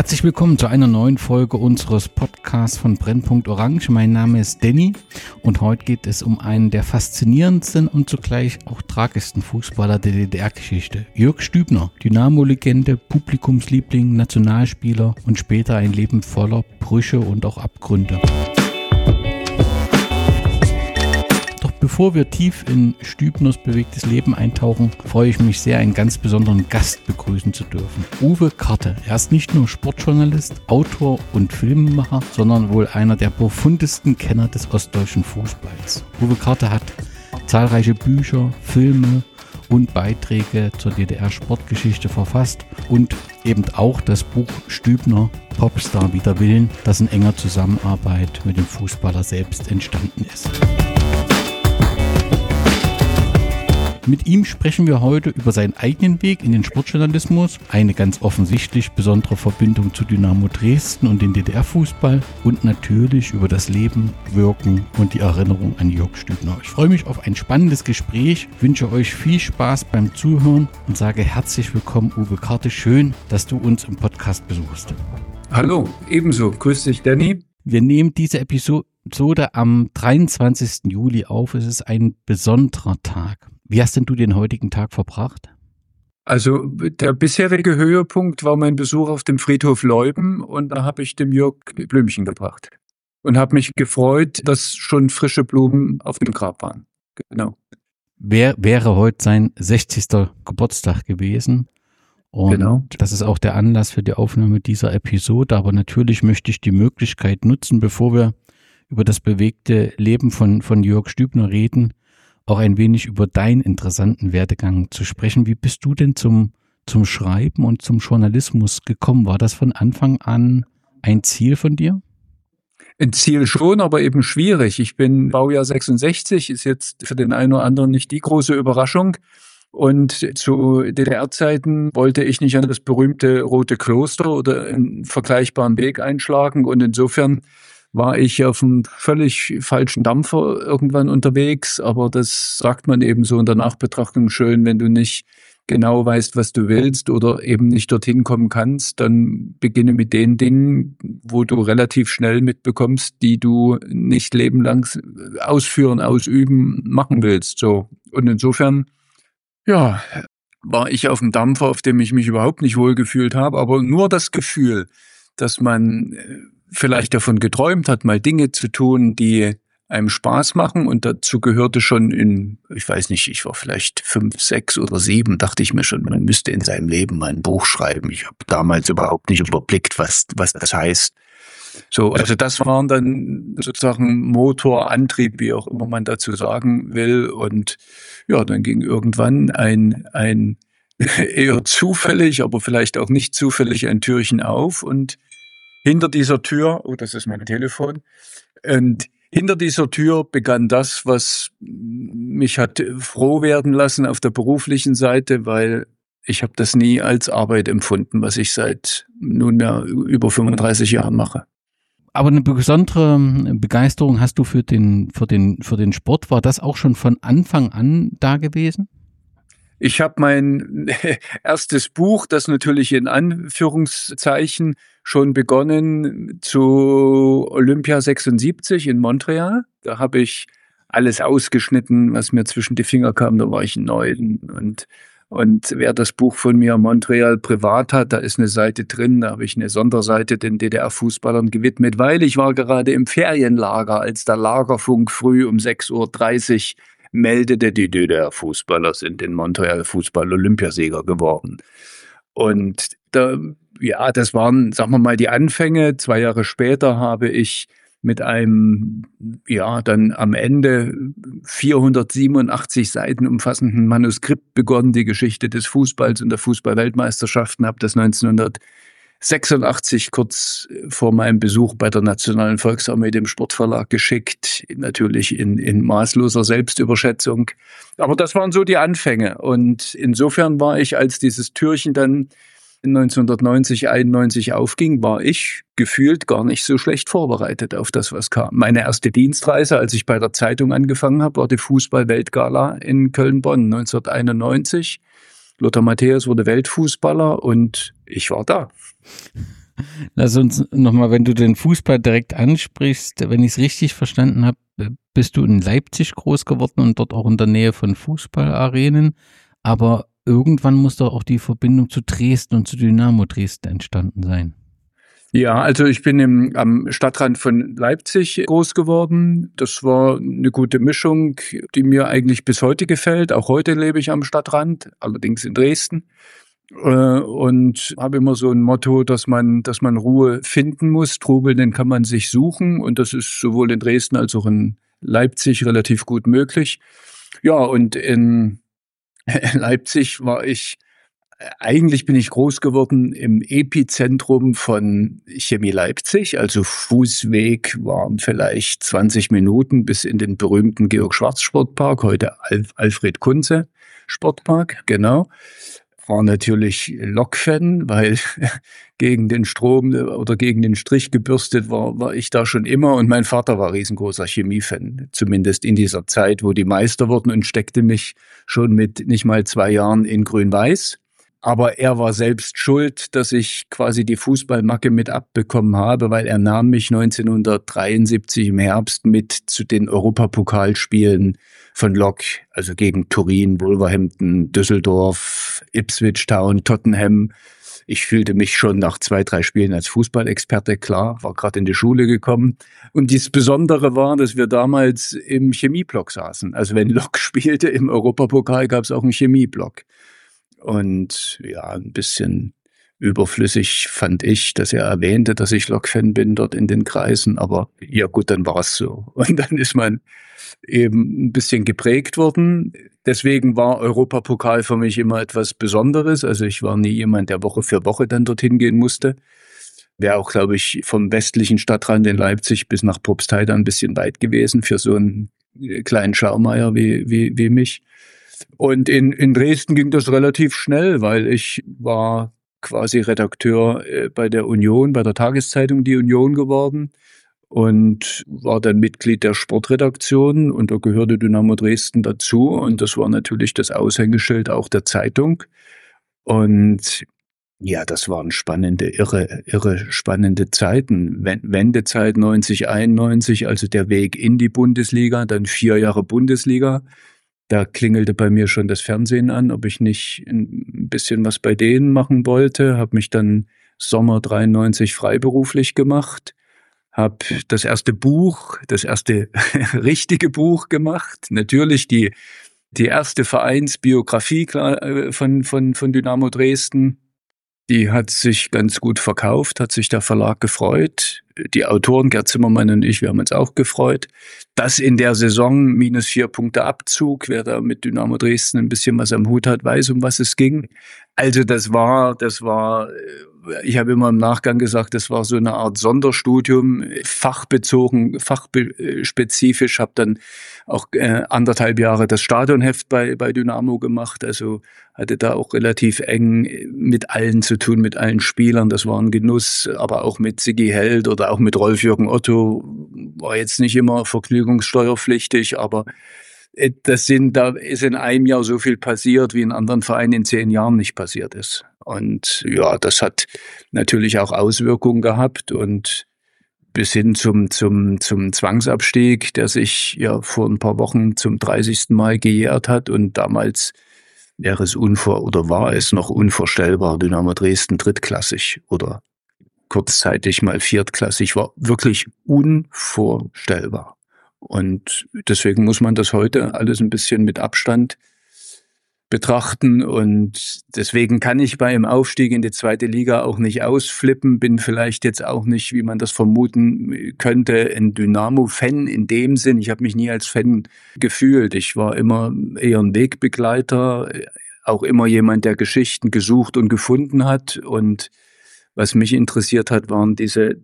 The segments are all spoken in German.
Herzlich willkommen zu einer neuen Folge unseres Podcasts von Brennpunkt Orange. Mein Name ist Danny und heute geht es um einen der faszinierendsten und zugleich auch tragischsten Fußballer der DDR-Geschichte. Jörg Stübner, Dynamo-Legende, Publikumsliebling, Nationalspieler und später ein Leben voller Brüche und auch Abgründe. Bevor wir tief in Stübners bewegtes Leben eintauchen, freue ich mich sehr, einen ganz besonderen Gast begrüßen zu dürfen. Uwe Karte. Er ist nicht nur Sportjournalist, Autor und Filmemacher, sondern wohl einer der profundesten Kenner des ostdeutschen Fußballs. Uwe Karte hat zahlreiche Bücher, Filme und Beiträge zur DDR-Sportgeschichte verfasst und eben auch das Buch Stübner, Popstar wider Willen, das in enger Zusammenarbeit mit dem Fußballer selbst entstanden ist. Mit ihm sprechen wir heute über seinen eigenen Weg in den Sportjournalismus, eine ganz offensichtlich besondere Verbindung zu Dynamo Dresden und den DDR-Fußball und natürlich über das Leben, Wirken und die Erinnerung an Jörg Stübner. Ich freue mich auf ein spannendes Gespräch, wünsche euch viel Spaß beim Zuhören und sage herzlich willkommen, Uwe Karte. Schön, dass du uns im Podcast besuchst. Hallo, ebenso. Grüß dich, Danny. Wir nehmen diese Episode am 23. Juli auf. Es ist ein besonderer Tag. Wie hast denn du den heutigen Tag verbracht? Also der bisherige Höhepunkt war mein Besuch auf dem Friedhof Leuben und da habe ich dem Jörg Blümchen gebracht und habe mich gefreut, dass schon frische Blumen auf dem Grab waren. Genau. Wäre heute sein 60. Geburtstag gewesen. Und genau. Das ist auch der Anlass für die Aufnahme dieser Episode. Aber natürlich möchte ich die Möglichkeit nutzen, bevor wir über das bewegte Leben von Jörg Stübner reden, auch ein wenig über deinen interessanten Werdegang zu sprechen. Wie bist du denn zum Schreiben und zum Journalismus gekommen? War das von Anfang an ein Ziel von dir? Ein Ziel schon, aber eben schwierig. Ich bin Baujahr 66, ist jetzt für den einen oder anderen nicht die große Überraschung. Und zu DDR-Zeiten wollte ich nicht an das berühmte Rote Kloster oder einen vergleichbaren Weg einschlagen. Und insofern war ich auf einem völlig falschen Dampfer irgendwann unterwegs. Aber das sagt man eben so in der Nachbetrachtung schön, wenn du nicht genau weißt, was du willst oder eben nicht dorthin kommen kannst, dann beginne mit den Dingen, wo du relativ schnell mitbekommst, die du nicht lebenlang ausüben, machen willst. So. Und insofern, ja, war ich auf dem Dampfer, auf dem ich mich überhaupt nicht wohlgefühlt habe, aber nur das Gefühl, dass man vielleicht davon geträumt hat, mal Dinge zu tun, die einem Spaß machen, und dazu gehörte schon ich weiß nicht, ich war vielleicht 5, 6 oder 7, dachte ich mir schon, man müsste in seinem Leben mal ein Buch schreiben. Ich habe damals überhaupt nicht überblickt, was das heißt. So, also das waren dann sozusagen Motor, Antrieb, wie auch immer man dazu sagen will. Und ja, dann ging irgendwann ein eher zufällig, aber vielleicht auch nicht zufällig ein Türchen auf, und hinter dieser Tür, das ist mein Telefon, und hinter dieser Tür begann das, was mich hat froh werden lassen auf der beruflichen Seite, weil ich habe das nie als Arbeit empfunden, was ich seit nunmehr über 35 Jahren mache. Aber eine besondere Begeisterung hast du für den Sport. War das auch schon von Anfang an da gewesen? Ich habe mein erstes Buch, das natürlich in Anführungszeichen, schon begonnen zu Olympia 76 in Montreal. Da habe ich alles ausgeschnitten, was mir zwischen die Finger kam. Da war ich 9. Und wer das Buch von mir Montreal privat hat, da ist eine Seite drin, da habe ich eine Sonderseite den DDR-Fußballern gewidmet, weil ich war gerade im Ferienlager, als der Lagerfunk früh um 6:30 Uhr meldete, die DDR-Fußballer sind in Montreal Fußball-Olympiasieger geworden. Und das waren, sagen wir mal, die Anfänge. 2 Jahre später habe ich mit einem, dann am Ende 487 Seiten umfassenden Manuskript begonnen, die Geschichte des Fußballs und der Fußball-Weltmeisterschaften, habe das 1986 kurz vor meinem Besuch bei der Nationalen Volksarmee dem Sportverlag geschickt, natürlich in maßloser Selbstüberschätzung. Aber das waren so die Anfänge, und insofern war ich, als dieses Türchen dann 1990, 91 aufging, war ich gefühlt gar nicht so schlecht vorbereitet auf das, was kam. Meine erste Dienstreise, als ich bei der Zeitung angefangen habe, war die Fußball-Weltgala in Köln-Bonn 1991. Lothar Matthäus wurde Weltfußballer und ich war da. Lass uns nochmal, wenn du den Fußball direkt ansprichst, wenn ich es richtig verstanden habe, bist du in Leipzig groß geworden und dort auch in der Nähe von Fußballarenen. Aber irgendwann muss doch auch die Verbindung zu Dresden und zu Dynamo Dresden entstanden sein. Ja, also ich bin am Stadtrand von Leipzig groß geworden. Das war eine gute Mischung, die mir eigentlich bis heute gefällt. Auch heute lebe ich am Stadtrand, allerdings in Dresden. Und habe immer so ein Motto, dass man Ruhe finden muss. Trubel, den kann man sich suchen. Und das ist sowohl in Dresden als auch in Leipzig relativ gut möglich. Ja, und in Leipzig eigentlich bin ich groß geworden im Epizentrum von Chemie Leipzig. Also Fußweg waren vielleicht 20 Minuten bis in den berühmten Georg-Schwarz-Sportpark, heute Alfred Kunze Sportpark, genau. War natürlich Lokfan, weil gegen den Strom oder gegen den Strich gebürstet war ich da schon immer. Und mein Vater war riesengroßer Chemiefan, zumindest in dieser Zeit, wo die Meister wurden, und steckte mich schon mit nicht mal 2 Jahren in Grün-Weiß. Aber er war selbst schuld, dass ich quasi die Fußballmacke mit abbekommen habe, weil er nahm mich 1973 im Herbst mit zu den Europapokalspielen von Lok, also gegen Turin, Wolverhampton, Düsseldorf, Ipswich Town, Tottenham. Ich fühlte mich schon nach 2, 3 Spielen als Fußballexperte, klar, war gerade in die Schule gekommen. Und das Besondere war, dass wir damals im Chemieblock saßen. Also wenn Lok spielte im Europapokal, gab es auch einen Chemieblock. Und ja, ein bisschen überflüssig fand ich, dass er erwähnte, dass ich Lok-Fan bin dort in den Kreisen. Aber ja gut, dann war es so. Und dann ist man eben ein bisschen geprägt worden. Deswegen war Europapokal für mich immer etwas Besonderes. Also ich war nie jemand, der Woche für Woche dann dorthin gehen musste. Wäre auch, glaube ich, vom westlichen Stadtrand in Leipzig bis nach Probstheida ein bisschen weit gewesen für so einen kleinen Schaumeier wie mich. Und in Dresden ging das relativ schnell, weil ich war quasi Redakteur bei der Union, bei der Tageszeitung Die Union geworden und war dann Mitglied der Sportredaktion, und da gehörte Dynamo Dresden dazu, und das war natürlich das Aushängeschild auch der Zeitung. Und ja, das waren irre spannende Zeiten. Wendezeit 90, 91, also der Weg in die Bundesliga, dann 4 Jahre Bundesliga. Da klingelte bei mir schon das Fernsehen an, ob ich nicht ein bisschen was bei denen machen wollte. Habe mich dann Sommer 93 freiberuflich gemacht. Habe das erste richtige Buch gemacht. Natürlich die erste Vereinsbiografie von Dynamo Dresden. Die hat sich ganz gut verkauft, hat sich der Verlag gefreut. Die Autoren, Gerd Zimmermann und ich, wir haben uns auch gefreut. Das in der Saison -4 Punkte Abzug. Wer da mit Dynamo Dresden ein bisschen was am Hut hat, weiß, um was es ging. Also das war, ich habe immer im Nachgang gesagt, das war so eine Art Sonderstudium, fachbezogen, fachspezifisch. Habe dann auch 1,5 Jahre das Stadionheft bei Dynamo gemacht, also hatte da auch relativ eng mit allen zu tun, mit allen Spielern. Das war ein Genuss, aber auch mit Sigi Held oder auch mit Rolf-Jürgen Otto. War jetzt nicht immer vergnügungssteuerpflichtig, aber da ist in einem Jahr so viel passiert, wie in anderen Vereinen in 10 Jahren nicht passiert ist. Und ja, das hat natürlich auch Auswirkungen gehabt, und bis hin zum Zwangsabstieg, der sich ja vor ein paar Wochen zum 30. Mal gejährt hat, und damals war es noch unvorstellbar, Dynamo Dresden drittklassig oder kurzzeitig mal viertklassig, war wirklich unvorstellbar. Und deswegen muss man das heute alles ein bisschen mit Abstand betrachten, und deswegen kann ich beim Aufstieg in die 2. Liga auch nicht ausflippen, bin vielleicht jetzt auch nicht, wie man das vermuten könnte, ein Dynamo-Fan in dem Sinn. Ich habe mich nie als Fan gefühlt. Ich war immer eher ein Wegbegleiter, auch immer jemand, der Geschichten gesucht und gefunden hat, und was mich interessiert hat, waren diese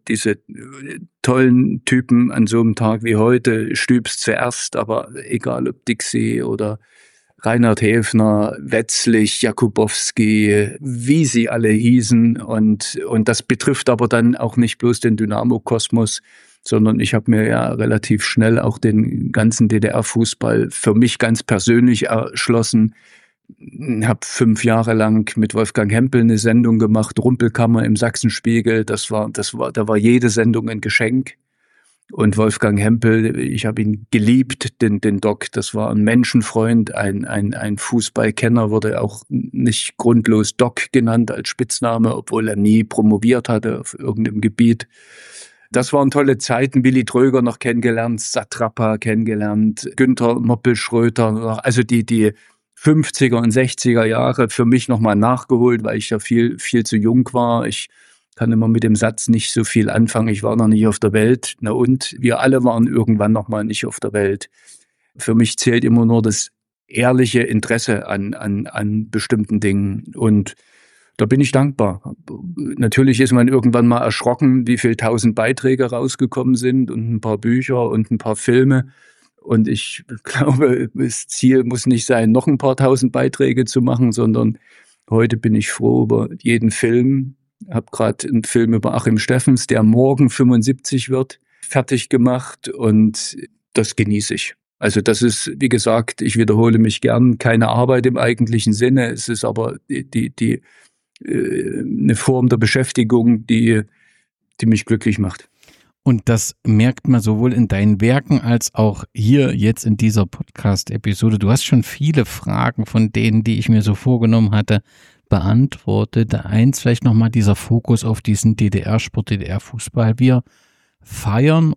tollen Typen an so einem Tag wie heute. Stübs zuerst, aber egal ob Dixie oder Reinhard Häfner, Wetzlich, Jakubowski, wie sie alle hießen. Und das betrifft aber dann auch nicht bloß den Dynamo-Kosmos, sondern ich habe mir ja relativ schnell auch den ganzen DDR-Fußball für mich ganz persönlich erschlossen. habe 5 Jahre lang mit Wolfgang Hempel eine Sendung gemacht, Rumpelkammer im Sachsenspiegel. Da war jede Sendung ein Geschenk. Und Wolfgang Hempel, ich habe ihn geliebt, den Doc. Das war ein Menschenfreund, ein Fußballkenner, wurde auch nicht grundlos Doc genannt als Spitzname, obwohl er nie promoviert hatte auf irgendeinem Gebiet. Das waren tolle Zeiten. Willi Tröger noch kennengelernt, Satrapa kennengelernt, Günther Moppel-Schröter, also die 50er und 60er Jahre für mich nochmal nachgeholt, weil ich ja viel zu jung war. Ich kann immer mit dem Satz nicht so viel anfangen. Ich war noch nicht auf der Welt. Na und? Wir alle waren irgendwann nochmal nicht auf der Welt. Für mich zählt immer nur das ehrliche Interesse an bestimmten Dingen. Und da bin ich dankbar. Natürlich ist man irgendwann mal erschrocken, wie viel 1000 Beiträge rausgekommen sind und ein paar Bücher und ein paar Filme. Und ich glaube, das Ziel muss nicht sein, noch ein paar 1000 Beiträge zu machen, sondern heute bin ich froh über jeden Film. Ich habe gerade einen Film über Achim Steffens, der morgen 75 wird, fertig gemacht und das genieße ich. Also das ist, wie gesagt, ich wiederhole mich gern, keine Arbeit im eigentlichen Sinne. Es ist aber eine Form der Beschäftigung, die mich glücklich macht. Und das merkt man sowohl in deinen Werken als auch hier jetzt in dieser Podcast-Episode. Du hast schon viele Fragen von denen, die ich mir so vorgenommen hatte, beantwortet. Eins vielleicht nochmal dieser Fokus auf diesen DDR-Sport, DDR-Fußball. Wir feiern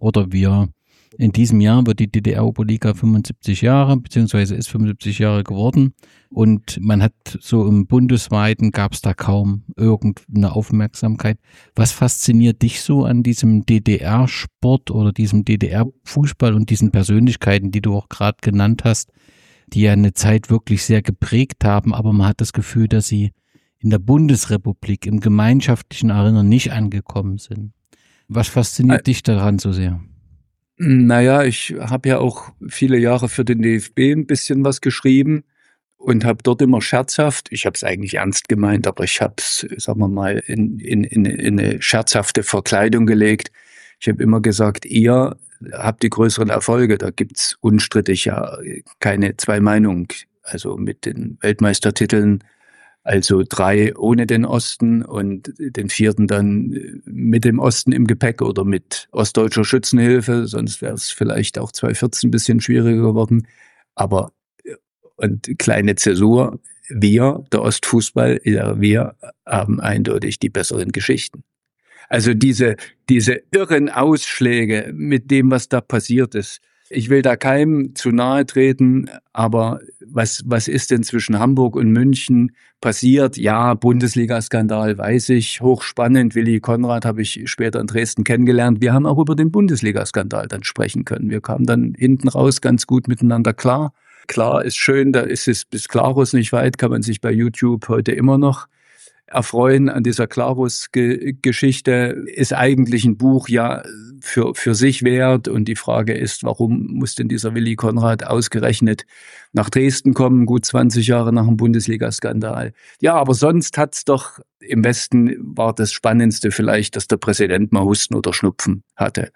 in diesem Jahr wird die DDR-Oberliga 75 Jahre, beziehungsweise ist 75 Jahre geworden. Und man hat so im Bundesweiten gab es da kaum irgendeine Aufmerksamkeit. Was fasziniert dich so an diesem DDR-Sport oder diesem DDR-Fußball und diesen Persönlichkeiten, die du auch gerade genannt hast, die ja eine Zeit wirklich sehr geprägt haben, aber man hat das Gefühl, dass sie in der Bundesrepublik im gemeinschaftlichen Erinnern nicht angekommen sind. Was fasziniert dich daran so sehr? Naja, ich habe ja auch viele Jahre für den DFB ein bisschen was geschrieben und habe dort immer scherzhaft, ich habe es eigentlich ernst gemeint, aber ich habe es, sagen wir mal, in eine scherzhafte Verkleidung gelegt. Ich habe immer gesagt, ihr habt die größeren Erfolge, da gibt's unstrittig ja keine zwei Meinungen. Also mit den Weltmeistertiteln, also 3 ohne den Osten und den 4. dann mit dem Osten im Gepäck oder mit ostdeutscher Schützenhilfe, sonst wäre es vielleicht auch 2014 ein bisschen schwieriger geworden. Aber, und kleine Zäsur, wir, der Ostfußball, ja, wir haben eindeutig die besseren Geschichten. Also diese irren Ausschläge mit dem, was da passiert ist. Ich will da keinem zu nahe treten, aber was ist denn zwischen Hamburg und München passiert? Ja, Bundesliga-Skandal, weiß ich, hochspannend. Willi Konrad habe ich später in Dresden kennengelernt. Wir haben auch über den Bundesliga-Skandal dann sprechen können. Wir kamen dann hinten raus ganz gut miteinander klar. Klar ist schön, da ist es bis Klarus nicht weit, kann man sich bei YouTube heute immer noch erfreuen an dieser Klarus-Geschichte, ist eigentlich ein Buch ja für sich wert. Und die Frage ist, warum muss denn dieser Willi Konrad ausgerechnet nach Dresden kommen, gut 20 Jahre nach dem Bundesliga-Skandal? Ja, aber sonst hat's doch, im Westen war das Spannendste vielleicht, dass der Präsident mal Husten oder Schnupfen hatte.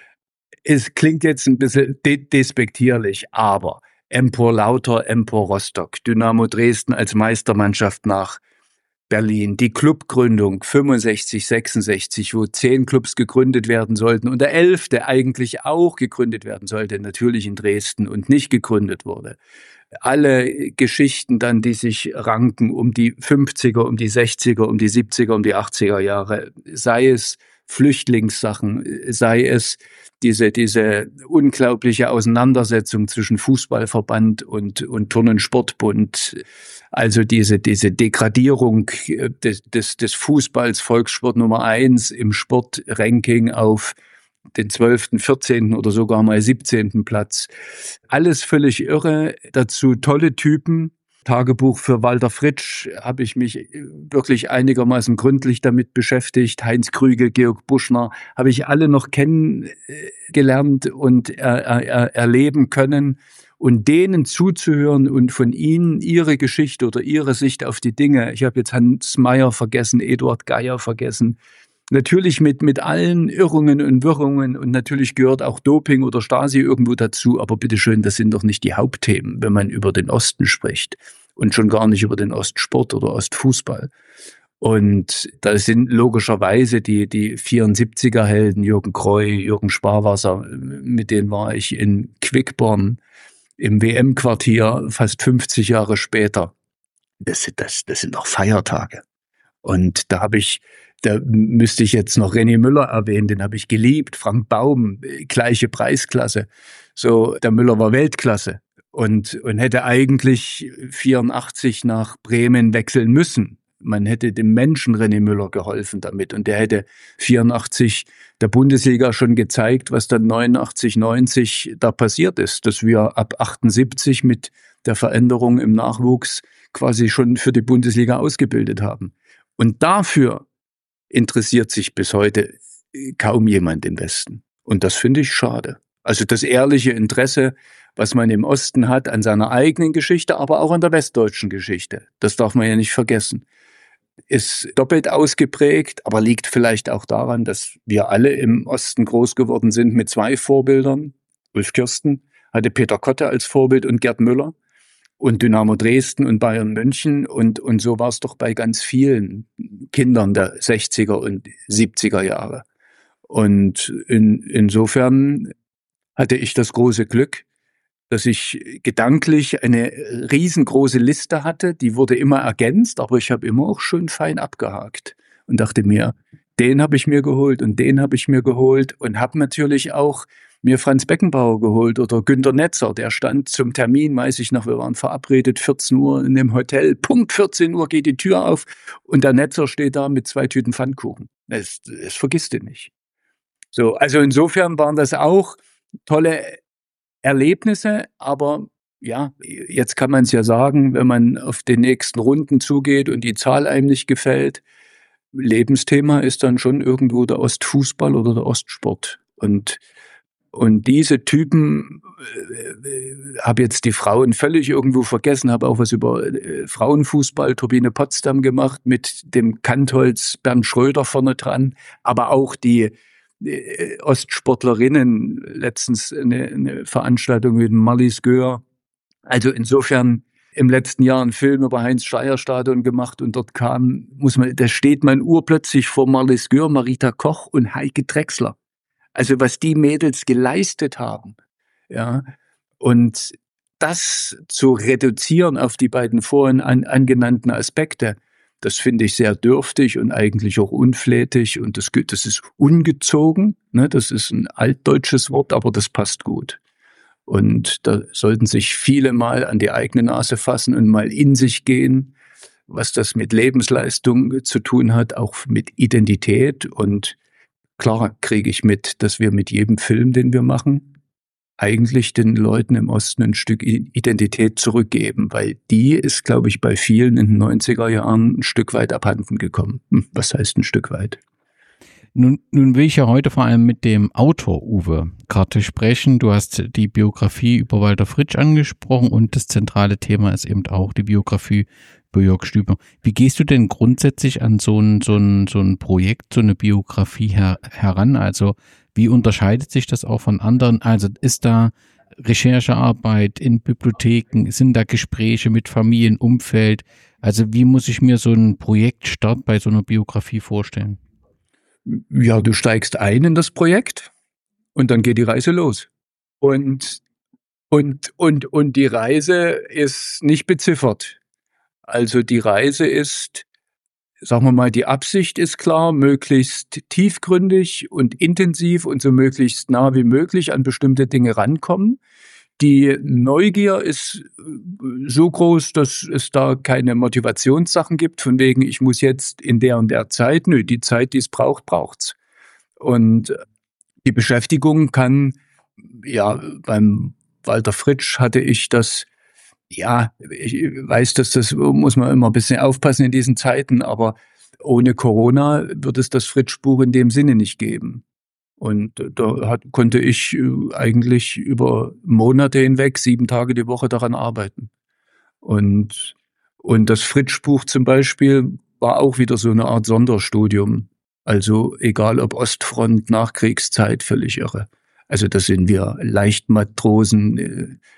Es klingt jetzt ein bisschen despektierlich, aber Empor Lauter, Empor Rostock, Dynamo Dresden als Meistermannschaft nach Berlin, die Clubgründung 65, 66, wo 10 Clubs gegründet werden sollten und der 11. eigentlich auch gegründet werden sollte, natürlich in Dresden und nicht gegründet wurde. Alle Geschichten dann, die sich ranken um die 50er, um die 60er, um die 70er, um die 80er Jahre, sei es Flüchtlingssachen, sei es diese unglaubliche Auseinandersetzung zwischen Fußballverband und Turnen-Sportbund, also diese Degradierung des Fußballs, Volkssport Nummer 1 im Sportranking auf den 12., 14. oder sogar mal 17. Platz. Alles völlig irre, dazu tolle Typen. Tagebuch für Walter Fritsch habe ich mich wirklich einigermaßen gründlich damit beschäftigt. Heinz Krügel, Georg Buschner, habe ich alle noch kennengelernt und erleben können. Und denen zuzuhören und von ihnen ihre Geschichte oder ihre Sicht auf die Dinge. Ich habe jetzt Hans Meyer vergessen, Eduard Geier vergessen. Natürlich mit allen Irrungen und Wirrungen und natürlich gehört auch Doping oder Stasi irgendwo dazu, aber bitteschön, das sind doch nicht die Hauptthemen, wenn man über den Osten spricht. und schon gar nicht über den Ostsport oder Ostfußball. Und da sind logischerweise die 74er-Helden, Jürgen Kroy, Jürgen Sparwasser, mit denen war ich in Quickborn im WM-Quartier fast 50 Jahre später. Das sind doch Feiertage. Und da müsste ich jetzt noch René Müller erwähnen, den habe ich geliebt, Frank Baum, gleiche Preisklasse. So, der Müller war Weltklasse und hätte eigentlich 84 nach Bremen wechseln müssen. Man hätte dem Menschen René Müller geholfen damit und der hätte 84 der Bundesliga schon gezeigt, was dann 89, 90 da passiert ist, dass wir ab 78 mit der Veränderung im Nachwuchs quasi schon für die Bundesliga ausgebildet haben. Und dafür interessiert sich bis heute kaum jemand im Westen. Und das finde ich schade. Also das ehrliche Interesse, was man im Osten hat an seiner eigenen Geschichte, aber auch an der westdeutschen Geschichte, das darf man ja nicht vergessen, ist doppelt ausgeprägt, aber liegt vielleicht auch daran, dass wir alle im Osten groß geworden sind mit zwei Vorbildern. Ulf Kirsten hatte Peter Kotte als Vorbild und Gerd Müller und Dynamo Dresden und Bayern München und so war es doch bei ganz vielen Kindern der 60er und 70er Jahre. Und insofern hatte ich das große Glück, dass ich gedanklich eine riesengroße Liste hatte, die wurde immer ergänzt, aber ich habe immer auch schön fein abgehakt und dachte mir, den habe ich mir geholt und den habe ich mir geholt und habe natürlich auch mir Franz Beckenbauer geholt oder Günter Netzer, der stand zum Termin, weiß ich noch, wir waren verabredet, 14 Uhr in dem Hotel, Punkt 14 Uhr geht die Tür auf und der Netzer steht da mit 2 Tüten Pfannkuchen. Das vergisst du nicht. So, also insofern waren das auch tolle Erlebnisse, aber ja, jetzt kann man es ja sagen, wenn man auf den nächsten Runden zugeht und die Zahl einem nicht gefällt, Lebensthema ist dann schon irgendwo der Ostfußball oder der Ostsport. Und diese Typen, habe jetzt die Frauen völlig irgendwo vergessen, habe auch was über Frauenfußball, Turbine Potsdam gemacht, mit dem Kantholz Bernd Schröder vorne dran, aber auch die Ostsportlerinnen, letztens eine Veranstaltung mit Marlies Göhr. Also insofern im letzten Jahr einen Film über Heinz-Schreier-Stadion gemacht und dort da steht man urplötzlich vor Marlies Göhr, Marita Koch und Heike Drechsler. Also was die Mädels geleistet haben, ja, und das zu reduzieren auf die beiden vorhin angenannten Aspekte, das finde ich sehr dürftig und eigentlich auch unflätig und das ist ungezogen, ne? Das ist ein altdeutsches Wort, aber das passt gut. Und da sollten sich viele mal an die eigene Nase fassen und mal in sich gehen, was das mit Lebensleistung zu tun hat, auch mit Identität. Und klar kriege ich mit, dass wir mit jedem Film, den wir machen, eigentlich den Leuten im Osten ein Stück Identität zurückgeben, weil die ist, glaube ich, bei vielen in den 90er Jahren ein Stück weit abhanden gekommen. Was heißt ein Stück weit? Nun will ich ja heute vor allem mit dem Autor Uwe Karte sprechen. Du hast die Biografie über Walter Fritsch angesprochen und das zentrale Thema ist eben auch die Biografie über Jörg Stübner. Wie gehst du denn grundsätzlich an so ein Projekt, so eine Biografie heran? Also wie unterscheidet sich das auch von anderen? Also ist da Recherchearbeit in Bibliotheken? Sind da Gespräche mit Familien, Umfeld? Also wie muss ich mir so einen Projektstart bei so einer Biografie vorstellen? Ja, du steigst ein in das Projekt und dann geht die Reise los. Und die Reise ist nicht beziffert. Also die Reise ist, sagen wir mal, die Absicht ist klar, möglichst tiefgründig und intensiv und so möglichst nah wie möglich an bestimmte Dinge rankommen. Die Neugier ist so groß, dass es da keine Motivationssachen gibt, von wegen, ich muss jetzt in der und der Zeit. Nö, die Zeit, die es braucht, braucht's. Und die Beschäftigung kann, ja, beim Walter Fritsch hatte ich das, ja, ich weiß, dass das muss man immer ein bisschen aufpassen in diesen Zeiten, aber ohne Corona wird es das Fritsch-Buch in dem Sinne nicht geben. Und da konnte ich eigentlich über Monate hinweg 7 Tage die Woche daran arbeiten. Und das Fritsch-Buch zum Beispiel war auch wieder so eine Art Sonderstudium. Also egal ob Ostfront, Nachkriegszeit, völlig irre. Also das sind wir Leichtmatrosen,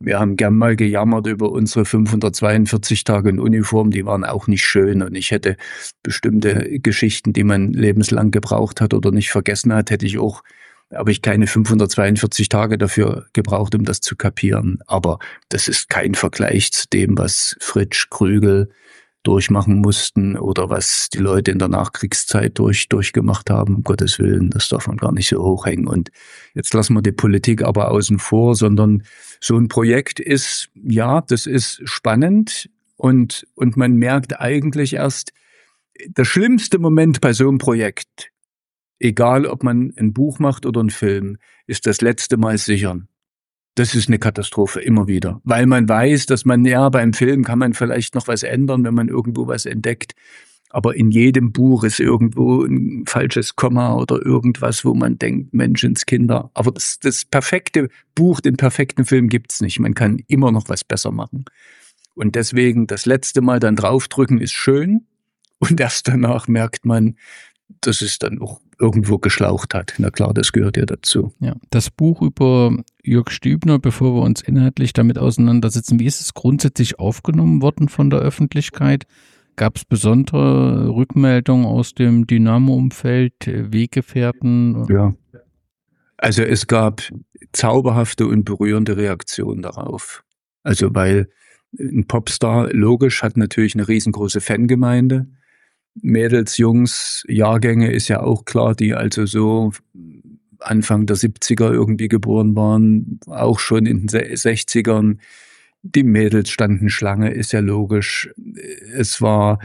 Wir haben gern mal gejammert über unsere 542 Tage in Uniform, die waren auch nicht schön und ich hätte bestimmte Geschichten, die man lebenslang gebraucht hat oder nicht vergessen hat, habe ich keine 542 Tage dafür gebraucht, um das zu kapieren. Aber das ist kein Vergleich zu dem, was Fritsch, Krügel durchmachen mussten oder was die Leute in der Nachkriegszeit durchgemacht haben. Um Gottes Willen, das darf man gar nicht so hochhängen. Und jetzt lassen wir die Politik aber außen vor, sondern so ein Projekt ist, ja, das ist spannend und man merkt eigentlich erst, der schlimmste Moment bei so einem Projekt, egal ob man ein Buch macht oder einen Film, ist das letzte Mal sichern. Das ist eine Katastrophe, immer wieder. Weil man weiß, dass beim Film kann man vielleicht noch was ändern, wenn man irgendwo was entdeckt. Aber in jedem Buch ist irgendwo ein falsches Komma oder irgendwas, wo man denkt, Menschenskinder. Aber das perfekte Buch, den perfekten Film gibt's nicht. Man kann immer noch was besser machen. Und deswegen das letzte Mal dann draufdrücken ist schön. Und erst danach merkt man, dass es dann auch irgendwo geschlaucht hat. Na klar, das gehört ja dazu. Ja, das Buch über Jörg Stübner, bevor wir uns inhaltlich damit auseinandersetzen, wie ist es grundsätzlich aufgenommen worden von der Öffentlichkeit? Gab es besondere Rückmeldungen aus dem Dynamo-Umfeld, Weggefährten? Ja, also es gab zauberhafte und berührende Reaktionen darauf. Also weil ein Popstar, logisch, hat natürlich eine riesengroße Fangemeinde. Mädels, Jungs, Jahrgänge ist ja auch klar, die also so Anfang der 70er irgendwie geboren waren, auch schon in den 60ern. Die Mädels standen Schlange, ist ja logisch. Es war,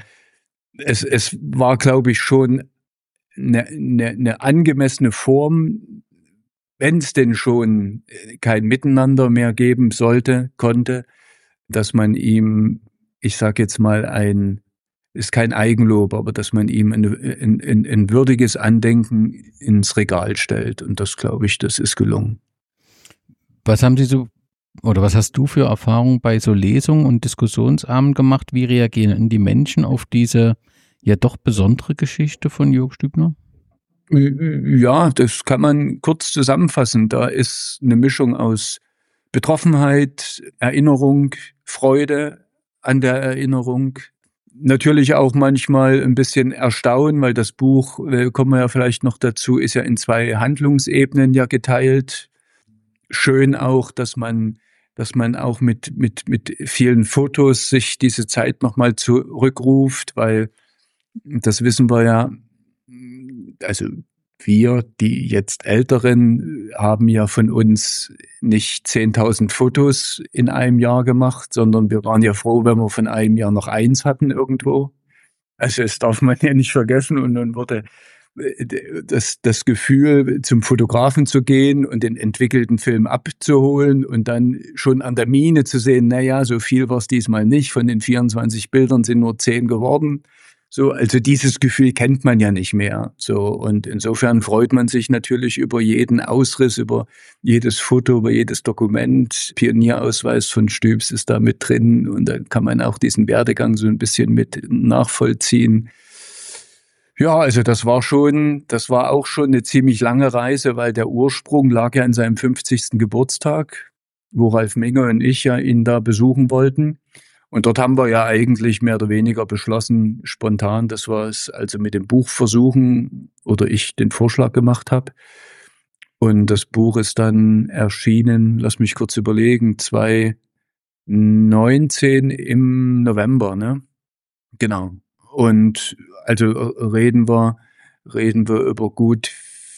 glaube ich, schon eine angemessene Form, wenn es denn schon kein Miteinander mehr geben konnte, dass man ihm, ich sag jetzt mal ist kein Eigenlob, aber dass man ihm ein würdiges Andenken ins Regal stellt. Und das, glaube ich, das ist gelungen. Was hast du für Erfahrungen bei so Lesungen und Diskussionsabenden gemacht? Wie reagieren die Menschen auf diese ja doch besondere Geschichte von Jörg Stübner? Ja, das kann man kurz zusammenfassen. Da ist eine Mischung aus Betroffenheit, Erinnerung, Freude an der Erinnerung. Natürlich auch manchmal ein bisschen Erstaunen, weil das Buch, kommen wir ja vielleicht noch dazu, ist ja in 2 Handlungsebenen ja geteilt. Schön auch, dass man auch mit vielen Fotos sich diese Zeit nochmal zurückruft, weil das wissen wir ja, also wir, die jetzt Älteren, haben ja von uns nicht 10.000 Fotos in einem Jahr gemacht, sondern wir waren ja froh, wenn wir von einem Jahr noch 1 hatten irgendwo. Also das darf man ja nicht vergessen. Und dann wurde das Gefühl, zum Fotografen zu gehen und den entwickelten Film abzuholen und dann schon an der Miene zu sehen, naja, so viel war es diesmal nicht. Von den 24 Bildern sind nur 10 geworden. So, also dieses Gefühl kennt man ja nicht mehr. So, und insofern freut man sich natürlich über jeden Ausriss, über jedes Foto, über jedes Dokument. Pionierausweis von Stübs ist da mit drin und da kann man auch diesen Werdegang so ein bisschen mit nachvollziehen. Ja, also das war auch schon eine ziemlich lange Reise, weil der Ursprung lag ja in seinem 50. Geburtstag, wo Ralf Menger und ich ja ihn da besuchen wollten. Und dort haben wir ja eigentlich mehr oder weniger beschlossen, spontan, dass wir es also mit dem Buch versuchen oder ich den Vorschlag gemacht habe. Und das Buch ist dann erschienen, lass mich kurz überlegen, 2019 im November, ne? Genau. Und also reden wir über gut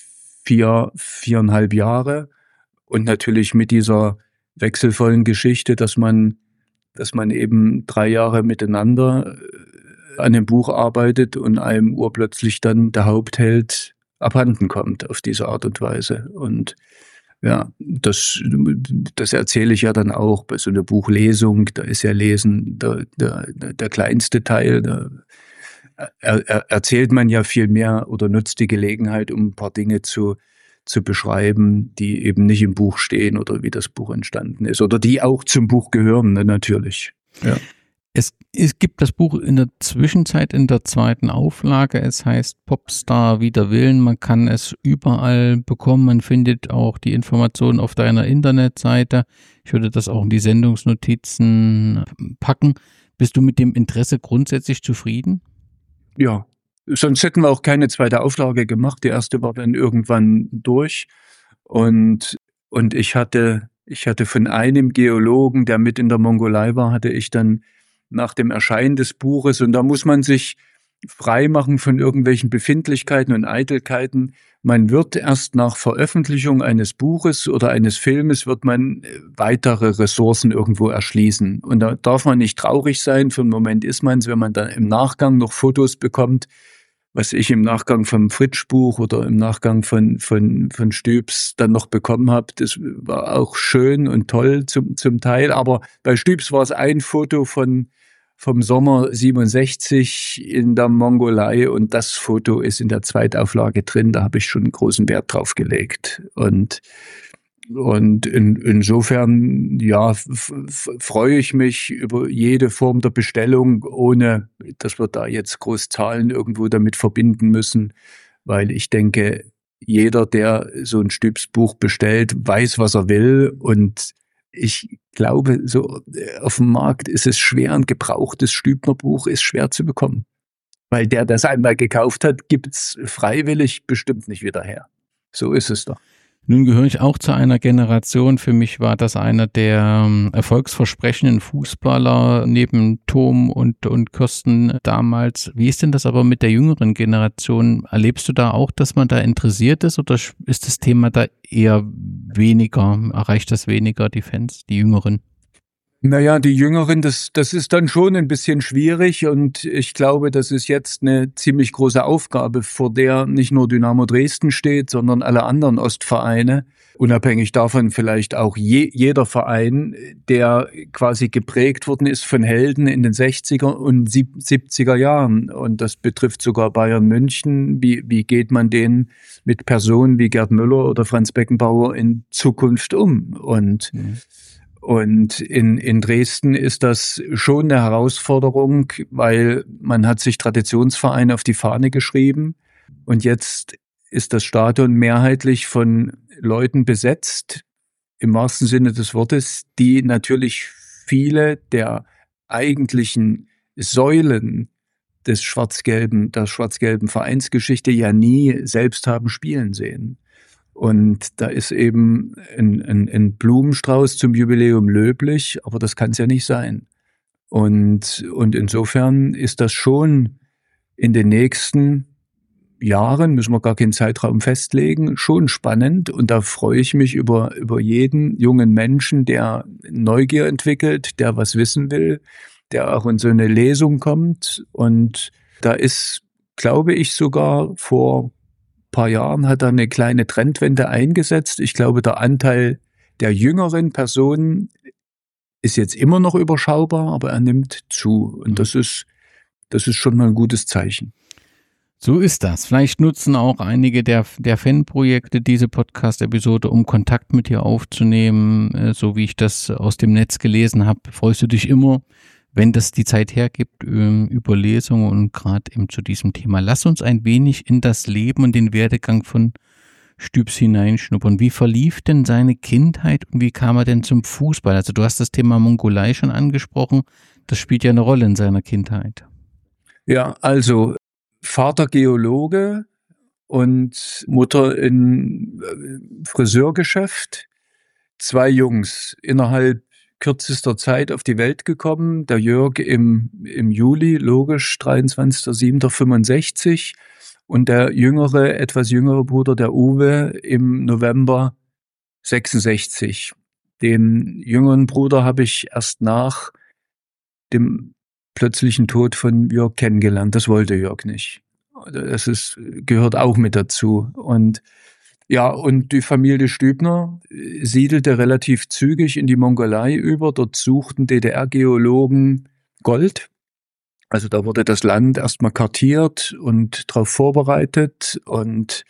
4,5 Jahre und natürlich mit dieser wechselvollen Geschichte, dass man eben 3 Jahre miteinander an dem Buch arbeitet und einem urplötzlich dann der Hauptheld abhanden kommt auf diese Art und Weise. Und ja, das erzähle ich ja dann auch bei so einer Buchlesung. Da ist ja Lesen der kleinste Teil. Da erzählt man ja viel mehr oder nutzt die Gelegenheit, um ein paar Dinge zu beschreiben, die eben nicht im Buch stehen oder wie das Buch entstanden ist oder die auch zum Buch gehören, ne, natürlich. Ja. Es gibt das Buch in der Zwischenzeit in der 2. Auflage. Es heißt Popstar wider Willen. Man kann es überall bekommen. Man findet auch die Informationen auf deiner Internetseite. Ich würde das auch in die Sendungsnotizen packen. Bist du mit dem Interesse grundsätzlich zufrieden? Ja, sonst hätten wir auch keine 2. Auflage gemacht. Die erste war dann irgendwann durch. Und ich hatte von einem Geologen, der mit in der Mongolei war, hatte ich dann nach dem Erscheinen des Buches, und da muss man sich frei machen von irgendwelchen Befindlichkeiten und Eitelkeiten. Man wird erst nach Veröffentlichung eines Buches oder eines Filmes wird man weitere Ressourcen irgendwo erschließen. Und da darf man nicht traurig sein. Für einen Moment ist man es, wenn man dann im Nachgang noch Fotos bekommt, was ich im Nachgang vom Fritsch-Buch oder im Nachgang von Stübs dann noch bekommen habe. Das war auch schön und toll zum Teil. Aber bei Stübs war es ein Foto vom Sommer 67 in der Mongolei, und das Foto ist in der Zweitauflage drin. Da habe ich schon großen Wert drauf gelegt. Und insofern, ja, freue ich mich über jede Form der Bestellung, ohne dass wir da jetzt groß Zahlen irgendwo damit verbinden müssen, weil ich denke, jeder, der so ein Stübs-Buch bestellt, weiß, was er will, und ich glaube, so auf dem Markt ist es schwer, ein gebrauchtes Stübner-Buch ist schwer zu bekommen. Weil der das einmal gekauft hat, gibt's freiwillig bestimmt nicht wieder her. So ist es doch. Nun gehöre ich auch zu einer Generation. Für mich war das einer der erfolgsversprechenden Fußballer neben Thom und Kirsten damals. Wie ist denn das aber mit der jüngeren Generation? Erlebst du da auch, dass man da interessiert ist, oder ist das Thema da eher weniger, erreicht das weniger die Fans, die Jüngeren? Naja, die Jüngeren, das ist dann schon ein bisschen schwierig, und ich glaube, das ist jetzt eine ziemlich große Aufgabe, vor der nicht nur Dynamo Dresden steht, sondern alle anderen Ostvereine. Unabhängig davon vielleicht auch jeder Verein, der quasi geprägt worden ist von Helden in den 60er und 70er Jahren. Und das betrifft sogar Bayern München. Wie geht man denen mit Personen wie Gerd Müller oder Franz Beckenbauer in Zukunft um? Und in Dresden ist das schon eine Herausforderung, weil man hat sich Traditionsvereine auf die Fahne geschrieben, und jetzt ist das Stadion mehrheitlich von Leuten besetzt, im wahrsten Sinne des Wortes, die natürlich viele der eigentlichen Säulen der schwarz-gelben Vereinsgeschichte ja nie selbst haben spielen sehen. Und da ist eben ein Blumenstrauß zum Jubiläum löblich, aber das kann es ja nicht sein. Und insofern ist das schon in den nächsten Jahren, müssen wir gar keinen Zeitraum festlegen, schon spannend. Und da freue ich mich über jeden jungen Menschen, der Neugier entwickelt, der was wissen will, der auch in so eine Lesung kommt. Und da ist, glaube ich, sogar vor paar Jahren hat er eine kleine Trendwende eingesetzt. Ich glaube, der Anteil der jüngeren Personen ist jetzt immer noch überschaubar, aber er nimmt zu. Und das ist schon mal ein gutes Zeichen. So ist das. Vielleicht nutzen auch einige der Fanprojekte diese Podcast-Episode, um Kontakt mit dir aufzunehmen. So wie ich das aus dem Netz gelesen habe, freust du dich immer, wenn das die Zeit hergibt, über Lesungen und gerade eben zu diesem Thema. Lass uns ein wenig in das Leben und den Werdegang von Stübs hineinschnuppern. Wie verlief denn seine Kindheit und wie kam er denn zum Fußball? Also du hast das Thema Mongolei schon angesprochen. Das spielt ja eine Rolle in seiner Kindheit. Ja, also Vater Geologe und Mutter in Friseurgeschäft. 2 Jungs innerhalb kürzester Zeit auf die Welt gekommen. Der Jörg im Juli, logisch, 23.07.65, und der etwas jüngere Bruder, der Uwe, im November 66. Den jüngeren Bruder habe ich erst nach dem plötzlichen Tod von Jörg kennengelernt. Das wollte Jörg nicht. Gehört auch mit dazu. Und ja, und die Familie Stübner siedelte relativ zügig in die Mongolei über. Dort suchten DDR-Geologen Gold. Also da wurde das Land erstmal kartiert und darauf vorbereitet. Und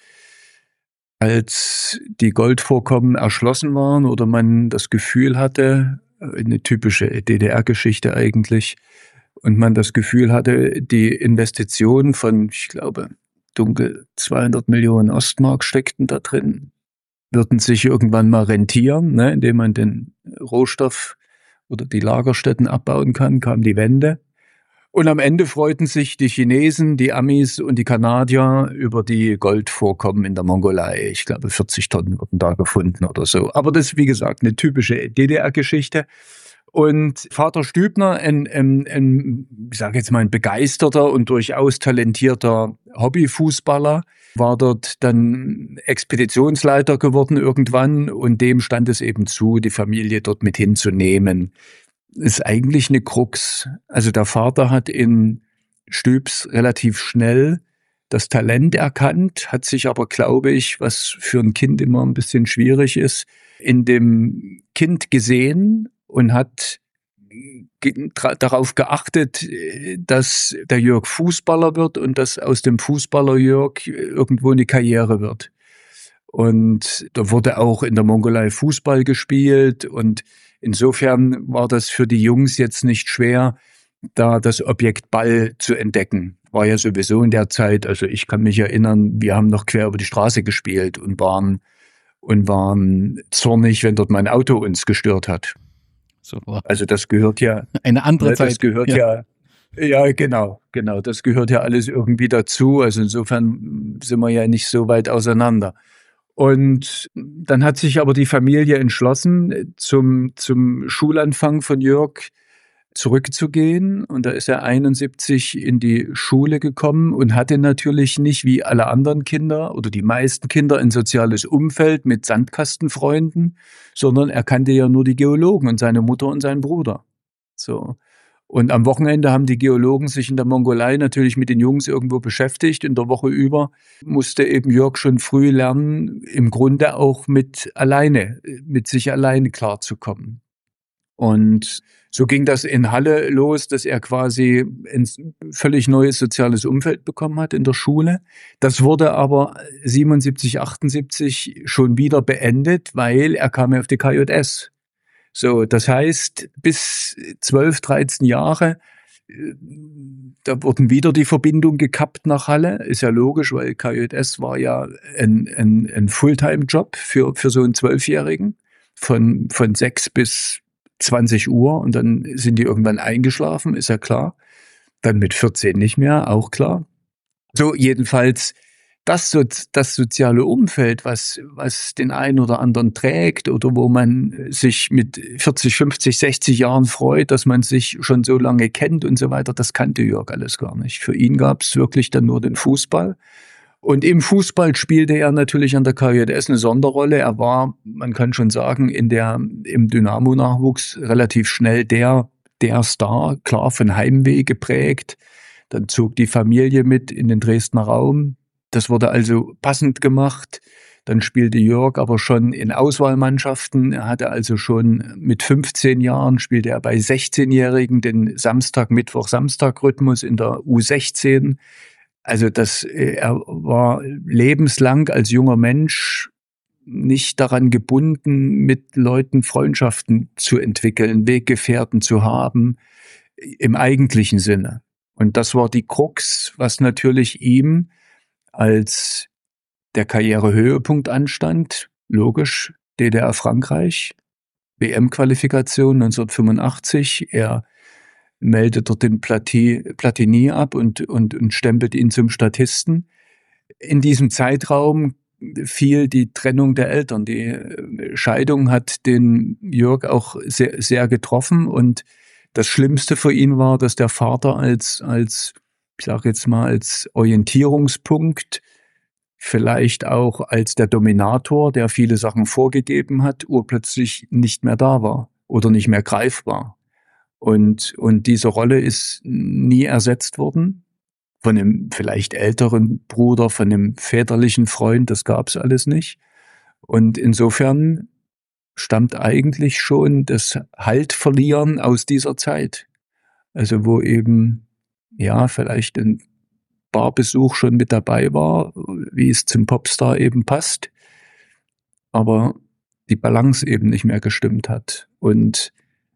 als die Goldvorkommen erschlossen waren oder man das Gefühl hatte, eine typische DDR-Geschichte eigentlich, und man das Gefühl hatte, die Investition von, ich glaube, dunkel 200 Millionen Ostmark steckten da drin, würden sich irgendwann mal rentieren, ne, indem man den Rohstoff oder die Lagerstätten abbauen kann, kam die Wende. Und am Ende freuten sich die Chinesen, die Amis und die Kanadier über die Goldvorkommen in der Mongolei. Ich glaube, 40 Tonnen wurden da gefunden oder so. Aber das ist, wie gesagt, eine typische DDR-Geschichte. Und Vater Stübner, ich sage jetzt mal, ein begeisterter und durchaus talentierter Hobbyfußballer, war dort dann Expeditionsleiter geworden irgendwann und dem stand es eben zu, die Familie dort mit hinzunehmen. Ist eigentlich eine Krux. Also der Vater hat in Stübs relativ schnell das Talent erkannt, hat sich aber, glaube ich, was für ein Kind immer ein bisschen schwierig ist, in dem Kind gesehen und hat darauf geachtet, dass der Jörg Fußballer wird und dass aus dem Fußballer Jörg irgendwo eine Karriere wird. Und da wurde auch in der Mongolei Fußball gespielt und insofern war das für die Jungs jetzt nicht schwer, da das Objekt Ball zu entdecken. War ja sowieso in der Zeit, also ich kann mich erinnern, wir haben noch quer über die Straße gespielt und waren zornig, wenn dort mein Auto uns gestört hat. So. Also das gehört ja. Eine andere Zeit. Das gehört ja, genau. Das gehört ja alles irgendwie dazu. Also insofern sind wir ja nicht so weit auseinander. Und dann hat sich aber die Familie entschlossen, zum Schulanfang von Jörg zurückzugehen. Und da ist er 71 in die Schule gekommen und hatte natürlich nicht wie alle anderen Kinder oder die meisten Kinder ein soziales Umfeld mit Sandkastenfreunden, sondern er kannte ja nur die Geologen und seine Mutter und seinen Bruder. So. Und am Wochenende haben die Geologen sich in der Mongolei natürlich mit den Jungs irgendwo beschäftigt. In der Woche über musste eben Jörg schon früh lernen, im Grunde auch mit sich alleine klarzukommen. Und so ging das in Halle los, dass er quasi ein völlig neues soziales Umfeld bekommen hat in der Schule. Das wurde aber 77, 78 schon wieder beendet, weil er kam ja auf die KJS. So, das heißt, bis 12, 13 Jahre, da wurden wieder die Verbindung gekappt nach Halle. Ist ja logisch, weil KJS war ja ein Fulltime-Job für so einen 12-Jährigen von 6 bis 20 Uhr und dann sind die irgendwann eingeschlafen, ist ja klar. Dann mit 14 nicht mehr, auch klar. So, jedenfalls das soziale Umfeld, was den einen oder anderen trägt oder wo man sich mit 40, 50, 60 Jahren freut, dass man sich schon so lange kennt und so weiter, das kannte Jörg alles gar nicht. Für ihn gab es wirklich dann nur den Fußball. Und im Fußball spielte er natürlich an der KJS eine Sonderrolle. Er war, man kann schon sagen, im Dynamo-Nachwuchs relativ schnell der Star, klar von Heimweh geprägt. Dann zog die Familie mit in den Dresdner Raum. Das wurde also passend gemacht. Dann spielte Jörg aber schon in Auswahlmannschaften. Er hatte also schon mit 15 Jahren, spielte er bei 16-Jährigen den Samstag-Mittwoch-Samstag-Rhythmus in der U16. Also er war lebenslang als junger Mensch nicht daran gebunden, mit Leuten Freundschaften zu entwickeln, Weggefährten zu haben, im eigentlichen Sinne. Und das war die Krux, was natürlich ihm als der Karrierehöhepunkt anstand. Logisch, DDR-Frankreich, WM-Qualifikation 1985. Er meldet dort den Platini ab und stempelt ihn zum Statisten. In diesem Zeitraum fiel die Trennung der Eltern. Die Scheidung hat den Jörg auch sehr, sehr getroffen und das Schlimmste für ihn war, dass der Vater als ich sage jetzt mal, als Orientierungspunkt, vielleicht auch als der Dominator, der viele Sachen vorgegeben hat, urplötzlich nicht mehr da war oder nicht mehr greifbar. Und diese Rolle ist nie ersetzt worden von einem vielleicht älteren Bruder, von einem väterlichen Freund, das gab's alles nicht. Und insofern stammt eigentlich schon das Haltverlieren aus dieser Zeit. Also wo eben, ja, vielleicht ein Barbesuch schon mit dabei war, wie es zum Popstar eben passt, aber die Balance eben nicht mehr gestimmt hat. Und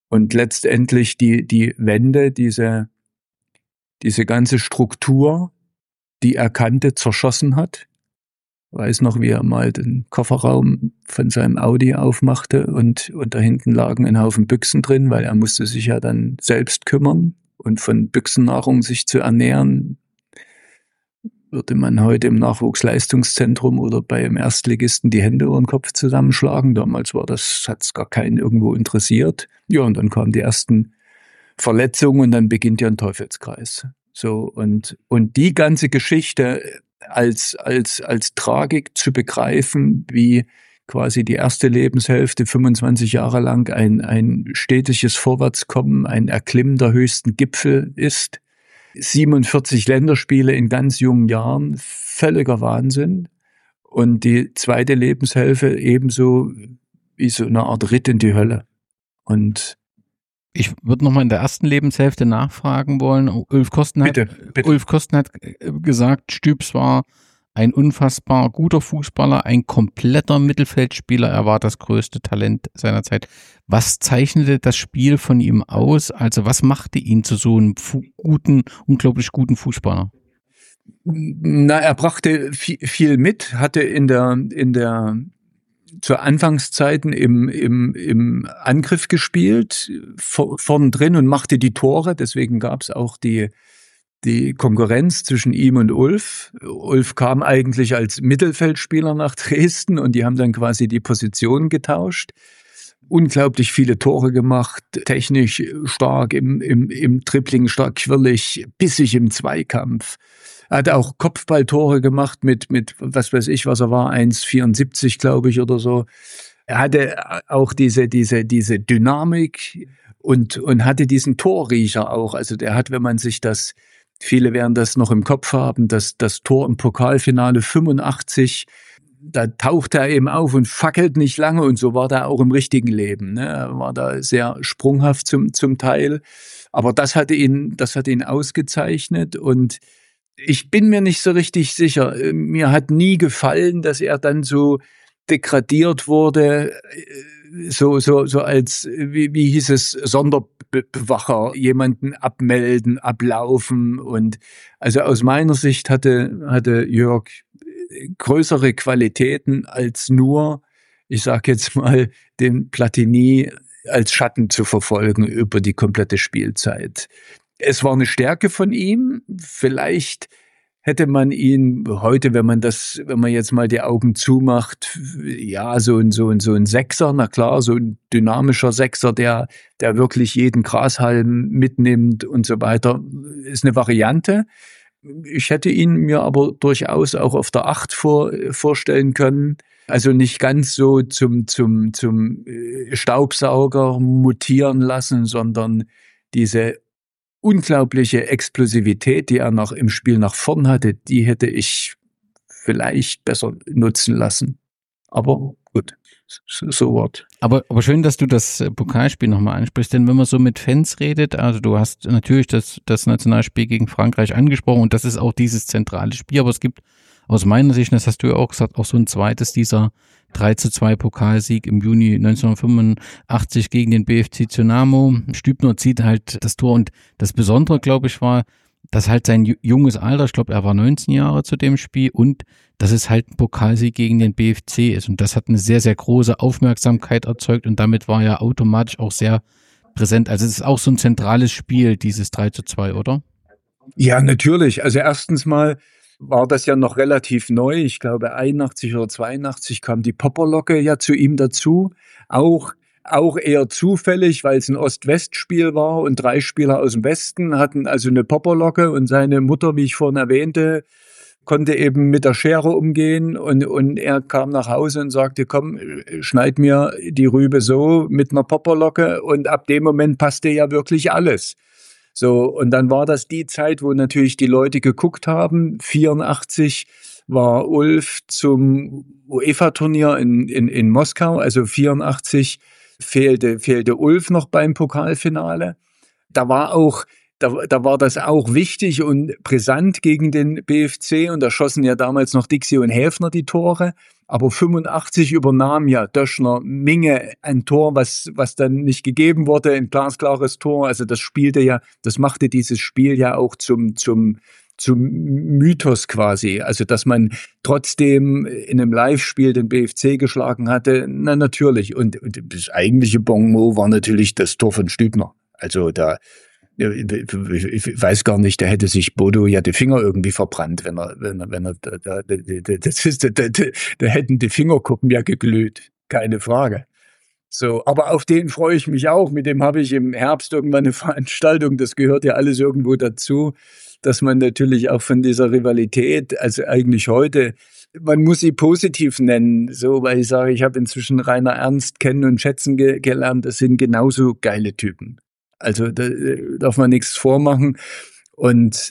und letztendlich die Wende, diese ganze Struktur, die er kannte, zerschossen hat. Ich weiß noch, wie er mal den Kofferraum von seinem Audi aufmachte und da hinten lagen ein Haufen Büchsen drin, weil er musste sich ja dann selbst kümmern und von Büchsennahrung sich zu ernähren, würde man heute im Nachwuchsleistungszentrum oder beim Erstligisten die Hände über den Kopf zusammenschlagen. Damals hat es gar keinen irgendwo interessiert. Ja, und dann kamen die ersten Verletzungen und dann beginnt ja ein Teufelskreis. So, und die ganze Geschichte als Tragik zu begreifen, wie quasi die erste Lebenshälfte 25 Jahre lang ein stetiges Vorwärtskommen, ein Erklimmen der höchsten Gipfel ist. 47 Länderspiele in ganz jungen Jahren, völliger Wahnsinn. Und die zweite Lebenshälfte ebenso wie so eine Art Ritt in die Hölle. Und ich würde nochmal in der ersten Lebenshälfte nachfragen wollen. Ulf Kosten hat gesagt, Stübs war ein unfassbar guter Fußballer, ein kompletter Mittelfeldspieler. Er war das größte Talent seiner Zeit. Was zeichnete das Spiel von ihm aus? Also was machte ihn zu so einem unglaublich guten Fußballer? Na, er brachte viel mit, hatte zu Anfangszeiten im Angriff gespielt, vorn drin und machte die Tore. Deswegen gab es auch die Konkurrenz zwischen ihm und Ulf. Ulf kam eigentlich als Mittelfeldspieler nach Dresden und die haben dann quasi die Position getauscht. Unglaublich viele Tore gemacht, technisch stark, im Dribbling stark, quirlig, bissig im Zweikampf. Er hat auch Kopfballtore gemacht mit was weiß ich, was er war, 1,74 glaube ich oder so. Er hatte auch diese Dynamik und hatte diesen Torriecher auch. Also der hat, wenn man sich viele werden das noch im Kopf haben, das Tor im Pokalfinale 85, da taucht er eben auf und fackelt nicht lange und so war er auch im richtigen Leben. Ne? Er war da sehr sprunghaft zum Teil, aber das hat ihn ausgezeichnet und ich bin mir nicht so richtig sicher. Mir hat nie gefallen, dass er dann so degradiert wurde, so als, wie hieß es, Sonderbewacher, jemanden abmelden, ablaufen und also aus meiner Sicht hatte Jörg größere Qualitäten als nur, ich sag jetzt mal, den Platini als Schatten zu verfolgen über die komplette Spielzeit. Es war eine Stärke von ihm. Vielleicht hätte man ihn heute, wenn man jetzt mal die Augen zumacht, ja, so ein Sechser, na klar, so ein dynamischer Sechser, der wirklich jeden Grashalm mitnimmt und so weiter, ist eine Variante. Ich hätte ihn mir aber durchaus auch auf der 8 vorstellen können. Also nicht ganz so zum Staubsauger mutieren lassen, sondern diese unglaubliche Explosivität, die er im Spiel nach vorn hatte, die hätte ich vielleicht besser nutzen lassen. Aber gut, so what. Aber schön, dass du das Pokalspiel nochmal ansprichst, denn wenn man so mit Fans redet, also du hast natürlich das Nationalspiel gegen Frankreich angesprochen und das ist auch dieses zentrale Spiel, aber es gibt aus meiner Sicht, das hast du ja auch gesagt, auch so ein zweites, dieser 3:2 Pokalsieg im Juni 1985 gegen den BFC Dynamo. Stübner zieht halt das Tor und das Besondere, glaube ich, war, dass halt sein junges Alter, ich glaube, er war 19 Jahre zu dem Spiel und dass es halt ein Pokalsieg gegen den BFC ist und das hat eine sehr, sehr große Aufmerksamkeit erzeugt und damit war er automatisch auch sehr präsent. Also es ist auch so ein zentrales Spiel, dieses 3:2, oder? Ja, natürlich. Also erstens mal war das ja noch relativ neu. Ich glaube 81 oder 82 kam die Popperlocke ja zu ihm dazu. Auch eher zufällig, weil es ein Ost-West-Spiel war und 3 Spieler aus dem Westen hatten also eine Popperlocke und seine Mutter, wie ich vorhin erwähnte, konnte eben mit der Schere umgehen und er kam nach Hause und sagte, komm, schneid mir die Rübe so mit einer Popperlocke und ab dem Moment passte ja wirklich alles. So, und dann war das die Zeit, wo natürlich die Leute geguckt haben. 84 war Ulf zum UEFA-Turnier in Moskau, also 84 fehlte Ulf noch beim Pokalfinale. Da war das auch wichtig und brisant gegen den BFC und da schossen ja damals noch Dixie und Häfner die Tore. Aber 85 übernahm ja Döschner Minge ein Tor, was dann nicht gegeben wurde, ein glasklares Tor. Also das machte dieses Spiel ja auch zum Mythos quasi. Also dass man trotzdem in einem Live-Spiel den BFC geschlagen hatte, na natürlich. Und das eigentliche Bon mot war natürlich das Tor von Stübner. Also ich weiß gar nicht, da hätte sich Bodo ja die Finger irgendwie verbrannt, da hätten die Fingerkuppen ja geglüht. Keine Frage. So, aber auf den freue ich mich auch. Mit dem habe ich im Herbst irgendwann eine Veranstaltung. Das gehört ja alles irgendwo dazu, dass man natürlich auch von dieser Rivalität, also eigentlich heute, man muss sie positiv nennen, so, weil ich sage, ich habe inzwischen Rainer Ernst kennen und schätzen gelernt. Das sind genauso geile Typen. Also da darf man nichts vormachen. Und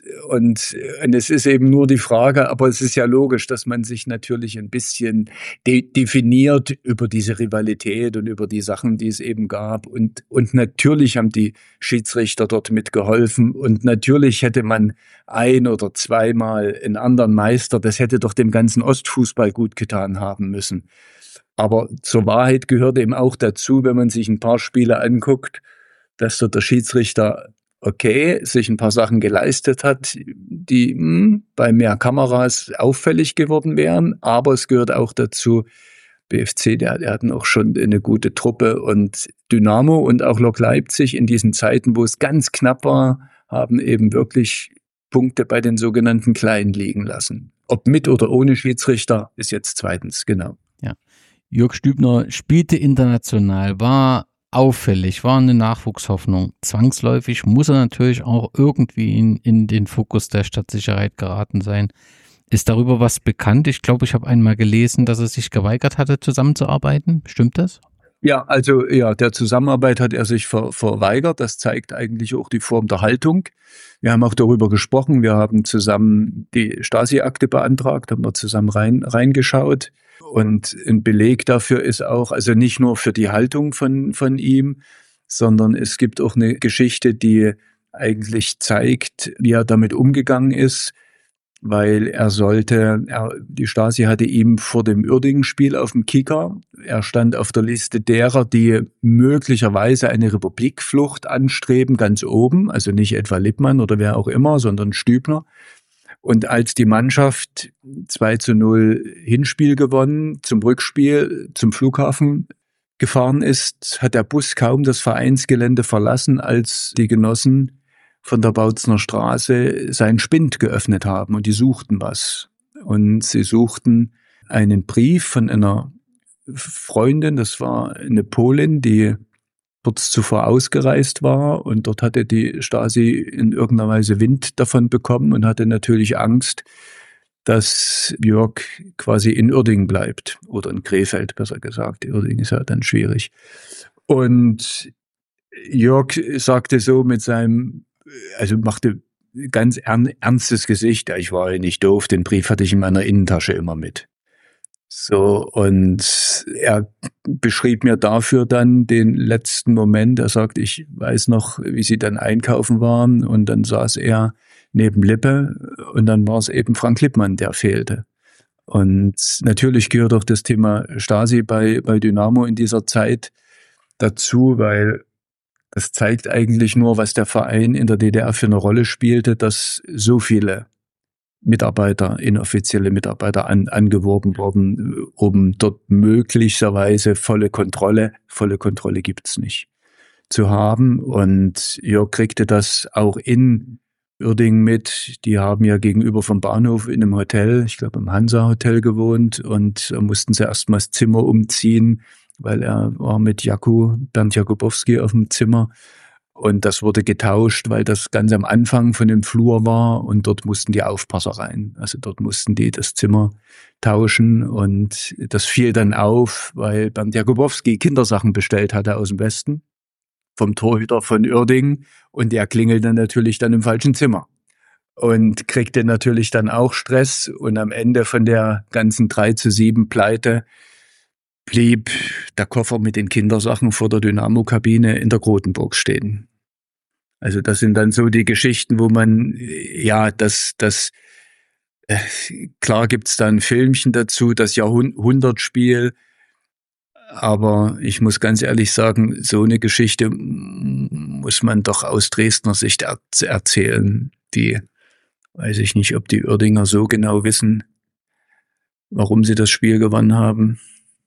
es ist eben nur die Frage, aber es ist ja logisch, dass man sich natürlich ein bisschen definiert über diese Rivalität und über die Sachen, die es eben gab. Und natürlich haben die Schiedsrichter dort mitgeholfen. Und natürlich hätte man ein- oder zweimal einen anderen Meister, das hätte doch dem ganzen Ostfußball gut getan haben müssen. Aber zur Wahrheit gehört eben auch dazu, wenn man sich ein paar Spiele anguckt, dass dort der Schiedsrichter sich ein paar Sachen geleistet hat, die bei mehr Kameras auffällig geworden wären. Aber es gehört auch dazu, BFC, der hatten auch schon eine gute Truppe. Und Dynamo und auch Lok Leipzig in diesen Zeiten, wo es ganz knapp war, haben eben wirklich Punkte bei den sogenannten Kleinen liegen lassen. Ob mit oder ohne Schiedsrichter, ist jetzt zweitens, genau. Ja. Jörg Stübner spielte international, war auffällig, war eine Nachwuchshoffnung. Zwangsläufig muss er natürlich auch irgendwie in den Fokus der Stadtsicherheit geraten sein. Ist darüber was bekannt? Ich glaube, ich habe einmal gelesen, dass er sich geweigert hatte, zusammenzuarbeiten. Stimmt das? Ja, also ja, der Zusammenarbeit hat er sich verweigert. Das zeigt eigentlich auch die Form der Haltung. Wir haben auch darüber gesprochen. Wir haben zusammen die Stasi-Akte beantragt, haben wir zusammen reingeschaut. Und ein Beleg dafür ist auch, also nicht nur für die Haltung von ihm, sondern es gibt auch eine Geschichte, die eigentlich zeigt, wie er damit umgegangen ist, weil die Stasi hatte ihm vor dem Uerdingen-Spiel auf dem Kicker, er stand auf der Liste derer, die möglicherweise eine Republikflucht anstreben, ganz oben, also nicht etwa Lippmann oder wer auch immer, sondern Stübner. Und als die Mannschaft 2:0 Hinspiel gewonnen, zum Rückspiel zum Flughafen gefahren ist, hat der Bus kaum das Vereinsgelände verlassen, als die Genossen von der Bautzner Straße seinen Spind geöffnet haben und die suchten was. Und sie suchten einen Brief von einer Freundin, das war eine Polin, die kurz zuvor ausgereist war, und dort hatte die Stasi in irgendeiner Weise Wind davon bekommen und hatte natürlich Angst, dass Jörg quasi in Uerdingen bleibt oder in Krefeld, besser gesagt. Uerdingen ist ja dann schwierig. Und Jörg sagte so machte ganz ernstes Gesicht. Ja, ich war ja nicht doof, den Brief hatte ich in meiner Innentasche immer mit. So, und er beschrieb mir dafür dann den letzten Moment. Er sagt, ich weiß noch, wie sie dann einkaufen waren, und dann saß er neben Lippe und dann war es eben Frank Lippmann, der fehlte. Und natürlich gehört auch das Thema Stasi bei Dynamo in dieser Zeit dazu, weil das zeigt eigentlich nur, was der Verein in der DDR für eine Rolle spielte, dass so viele Mitarbeiter, inoffizielle Mitarbeiter angeworben wurden, um dort möglicherweise volle Kontrolle gibt's nicht, zu haben. Und Jörg kriegte das auch in Uerdingen mit. Die haben ja gegenüber vom Bahnhof in einem Hotel, ich glaube im Hansa-Hotel gewohnt, und da mussten sie erstmal das Zimmer umziehen, weil er war mit Bernd Jakubowski auf dem Zimmer. Und das wurde getauscht, weil das ganz am Anfang von dem Flur war, und dort mussten die Aufpasser rein. Also dort mussten die das Zimmer tauschen, und das fiel dann auf, weil Bernd Jakubowski Kindersachen bestellt hatte aus dem Westen vom Torhüter von Uerdingen, und der klingelte natürlich dann im falschen Zimmer und kriegte natürlich dann auch Stress, und am Ende von der ganzen 3:7 Pleite blieb der Koffer mit den Kindersachen vor der Dynamo-Kabine in der Grotenburg stehen. Also das sind dann so die Geschichten, wo man, ja, das Klar gibt's da ein Filmchen dazu, das Jahrhundertspiel. Aber ich muss ganz ehrlich sagen, so eine Geschichte muss man doch aus Dresdner Sicht erzählen. Die, weiß ich nicht, ob die Uerdinger so genau wissen, warum sie das Spiel gewonnen haben.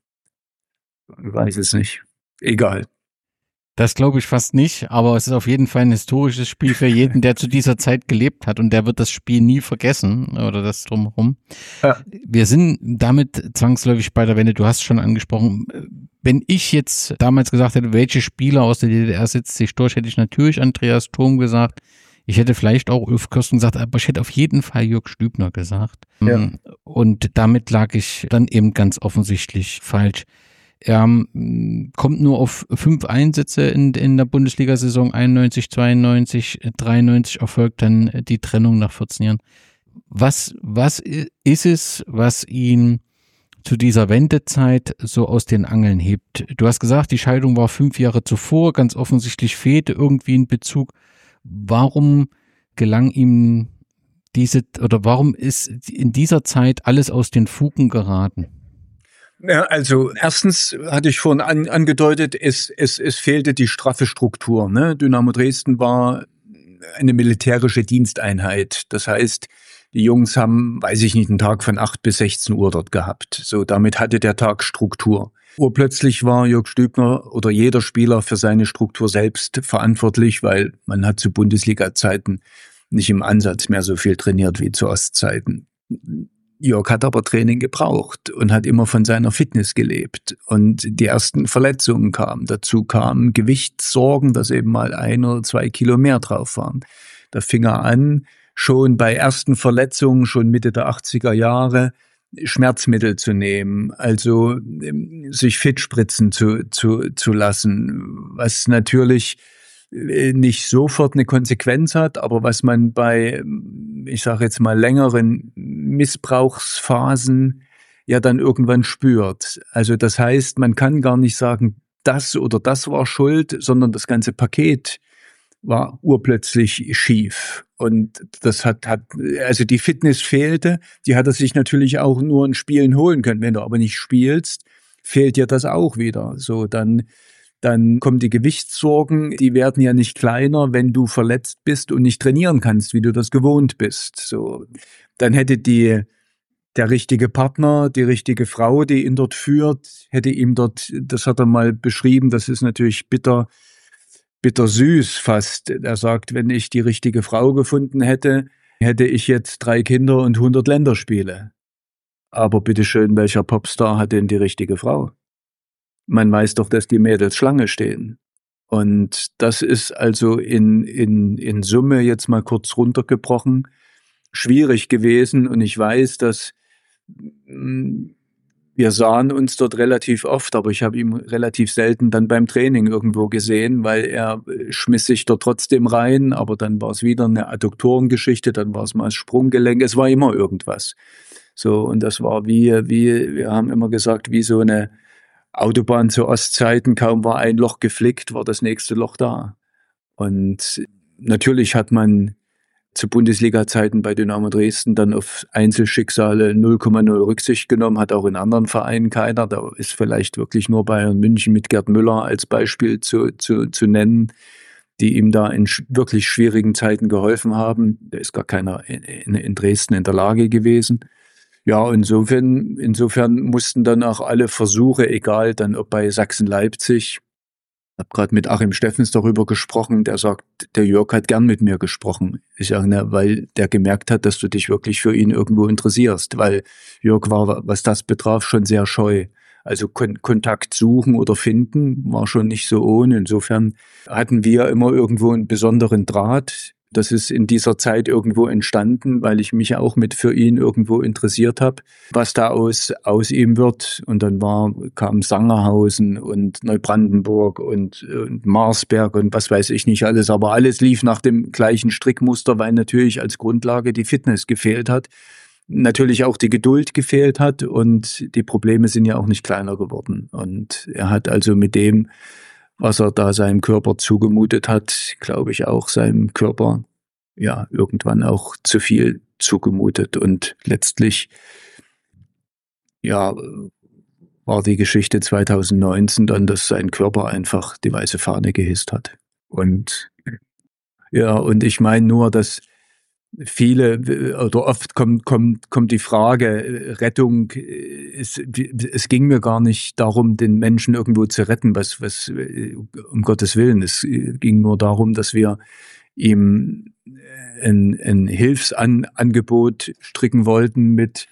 Ich weiß es nicht. Egal. Das glaube ich fast nicht, aber es ist auf jeden Fall ein historisches Spiel für jeden, der zu dieser Zeit gelebt hat, und der wird das Spiel nie vergessen oder das drumherum. Ja. Wir sind damit zwangsläufig bei der Wende. Du hast schon angesprochen, wenn ich jetzt damals gesagt hätte, welche Spieler aus der DDR setzt sich durch, hätte ich natürlich Andreas Thom gesagt. Ich hätte vielleicht auch Ulf Kirsten gesagt, aber ich hätte auf jeden Fall Jörg Stübner gesagt. Ja. Und damit lag ich dann eben ganz offensichtlich falsch. Er kommt nur auf 5 Einsätze in der Bundesliga-Saison, 91, 92, 93 erfolgt dann die Trennung nach 14 Jahren. Was ist es, was ihn zu dieser Wendezeit so aus den Angeln hebt? Du hast gesagt, die Scheidung war 5 Jahre zuvor, ganz offensichtlich fehlte irgendwie ein Bezug. Warum gelang ihm warum ist in dieser Zeit alles aus den Fugen geraten? Ja, also erstens hatte ich vorhin angedeutet, es fehlte die straffe Struktur. Ne? Dynamo Dresden war eine militärische Diensteinheit. Das heißt, die Jungs haben, weiß ich nicht, einen Tag von 8 bis 16 Uhr dort gehabt. So, damit hatte der Tag Struktur. Urplötzlich war Jörg Stübner oder jeder Spieler für seine Struktur selbst verantwortlich, weil man hat zu Bundesliga-Zeiten nicht im Ansatz mehr so viel trainiert wie zu Ostzeiten. Jörg hat aber Training gebraucht und hat immer von seiner Fitness gelebt. Und die ersten Verletzungen kamen. Dazu kamen Gewichtssorgen, dass eben mal 1 oder 2 Kilo mehr drauf waren. Da fing er an, schon bei ersten Verletzungen, schon Mitte der 80er Jahre, Schmerzmittel zu nehmen, also sich fit spritzen zu lassen, was natürlich nicht sofort eine Konsequenz hat, aber was man bei, ich sage jetzt mal, längeren Missbrauchsphasen ja dann irgendwann spürt. Also das heißt, man kann gar nicht sagen, das oder das war schuld, sondern das ganze Paket war urplötzlich schief. Und das also die Fitness fehlte, die hat er sich natürlich auch nur in Spielen holen können. Wenn du aber nicht spielst, fehlt dir das auch wieder. So, dann kommen die Gewichtssorgen, die werden ja nicht kleiner, wenn du verletzt bist und nicht trainieren kannst, wie du das gewohnt bist. So, dann hätte der richtige Partner, die richtige Frau, die ihn dort führt, hätte ihm dort, das hat er mal beschrieben, das ist natürlich bitter süß fast. Er sagt, wenn ich die richtige Frau gefunden hätte, hätte ich jetzt 3 Kinder und 100 Länderspiele. Aber bitteschön, welcher Popstar hat denn die richtige Frau? Man weiß doch, dass die Mädels Schlange stehen. Und das ist also in Summe jetzt mal kurz runtergebrochen schwierig gewesen. Und ich weiß, dass wir sahen uns dort relativ oft, aber ich habe ihn relativ selten dann beim Training irgendwo gesehen, weil er schmiss sich dort trotzdem rein, aber dann war es wieder eine Adduktorengeschichte, dann war es mal das Sprunggelenk, es war immer irgendwas. So, und das war wir haben immer gesagt, wie so eine Autobahn zu Ostzeiten, kaum war ein Loch geflickt, war das nächste Loch da. Und natürlich hat man zu Bundesliga-Zeiten bei Dynamo Dresden dann auf Einzelschicksale 0,0 Rücksicht genommen, hat auch in anderen Vereinen keiner. Da ist vielleicht wirklich nur Bayern München mit Gerd Müller als Beispiel zu nennen, die ihm da in wirklich schwierigen Zeiten geholfen haben. Da ist gar keiner in Dresden in der Lage gewesen. Ja, insofern mussten dann auch alle Versuche, egal dann ob bei Sachsen-Leipzig, ich habe gerade mit Achim Steffens darüber gesprochen, der sagt, der Jörg hat gern mit mir gesprochen. Ich sage, weil der gemerkt hat, dass du dich wirklich für ihn irgendwo interessierst, weil Jörg war, was das betraf, schon sehr scheu. Also Kontakt suchen oder finden war schon nicht so ohne. Insofern hatten wir immer irgendwo einen besonderen Draht. Das ist in dieser Zeit irgendwo entstanden, weil ich mich auch mit für ihn irgendwo interessiert habe, was da aus ihm wird. Und dann kam Sangerhausen und Neubrandenburg und Marsberg und was weiß ich nicht alles. Aber alles lief nach dem gleichen Strickmuster, weil natürlich als Grundlage die Fitness gefehlt hat. Natürlich auch die Geduld gefehlt hat und die Probleme sind ja auch nicht kleiner geworden. Und er hat also mit dem, was er da seinem Körper zugemutet hat, glaube ich auch seinem Körper ja irgendwann auch zu viel zugemutet. Und letztlich, ja, war die Geschichte 2019 dann, dass sein Körper einfach die weiße Fahne gehisst hat. Und ja, und ich meine nur, dass viele oder oft kommt die Frage, Rettung, es ging mir gar nicht darum, den Menschen irgendwo zu retten, was um Gottes Willen. Es ging nur darum, dass wir ihm ein Hilfsangebot stricken wollten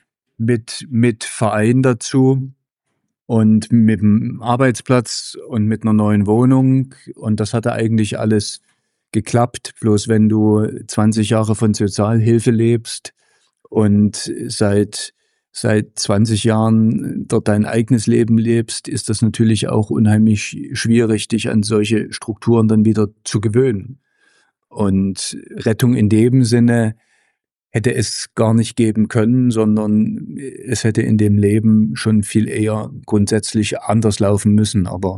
mit Verein dazu und mit dem Arbeitsplatz und mit einer neuen Wohnung. Und das hatte eigentlich alles geklappt. Bloß wenn du 20 Jahre von Sozialhilfe lebst und seit 20 Jahren dort dein eigenes Leben lebst, ist das natürlich auch unheimlich schwierig, dich an solche Strukturen dann wieder zu gewöhnen. Und Rettung in dem Sinne hätte es gar nicht geben können, sondern es hätte in dem Leben schon viel eher grundsätzlich anders laufen müssen. Aber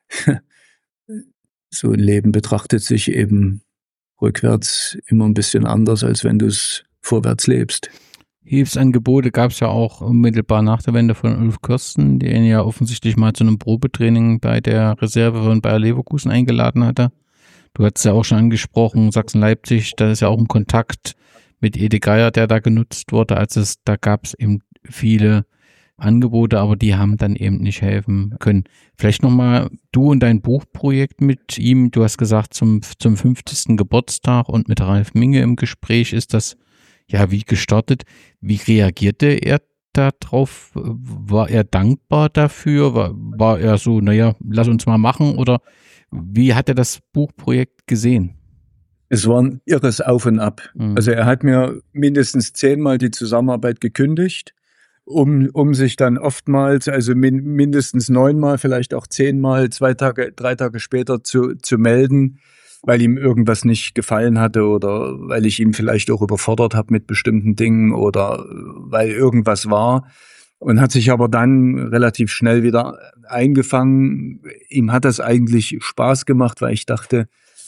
so ein Leben betrachtet sich eben rückwärts immer ein bisschen anders, als wenn du es vorwärts lebst. Hilfsangebote gab es ja auch unmittelbar nach der Wende von Ulf Kirsten, der ihn ja offensichtlich mal zu einem Probetraining bei der Reserve von Bayer Leverkusen eingeladen hatte. Du hast es ja auch schon angesprochen, Sachsen-Leipzig, da ist ja auch ein Kontakt mit Ede Geier, der da genutzt wurde. Da gab es eben viele Angebote, aber die haben dann eben nicht helfen können. Vielleicht nochmal du und dein Buchprojekt mit ihm. Du hast gesagt, zum 50. Geburtstag und mit Ralf Minge im Gespräch ist das ja wie gestartet. Wie reagierte er darauf? War er dankbar dafür? War er so, naja, lass uns mal machen? Oder wie hat er das Buchprojekt gesehen? Es war ein irres Auf und Ab. Also er hat mir mindestens 10-mal die Zusammenarbeit gekündigt, um sich dann oftmals, also mindestens 9-mal, vielleicht auch 10-mal, 3 Tage später zu melden, weil ihm irgendwas nicht gefallen hatte oder weil ich ihn vielleicht auch überfordert habe mit bestimmten Dingen oder weil irgendwas war. Und hat sich aber dann relativ schnell wieder eingefangen. Ihm hat das eigentlich Spaß gemacht, weil ich dachte,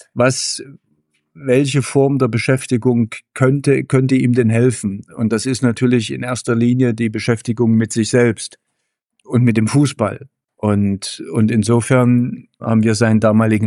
welche Form der Beschäftigung könnte ihm denn helfen? Und das ist natürlich in erster Linie die Beschäftigung mit sich selbst und mit dem Fußball. Und insofern haben wir seinen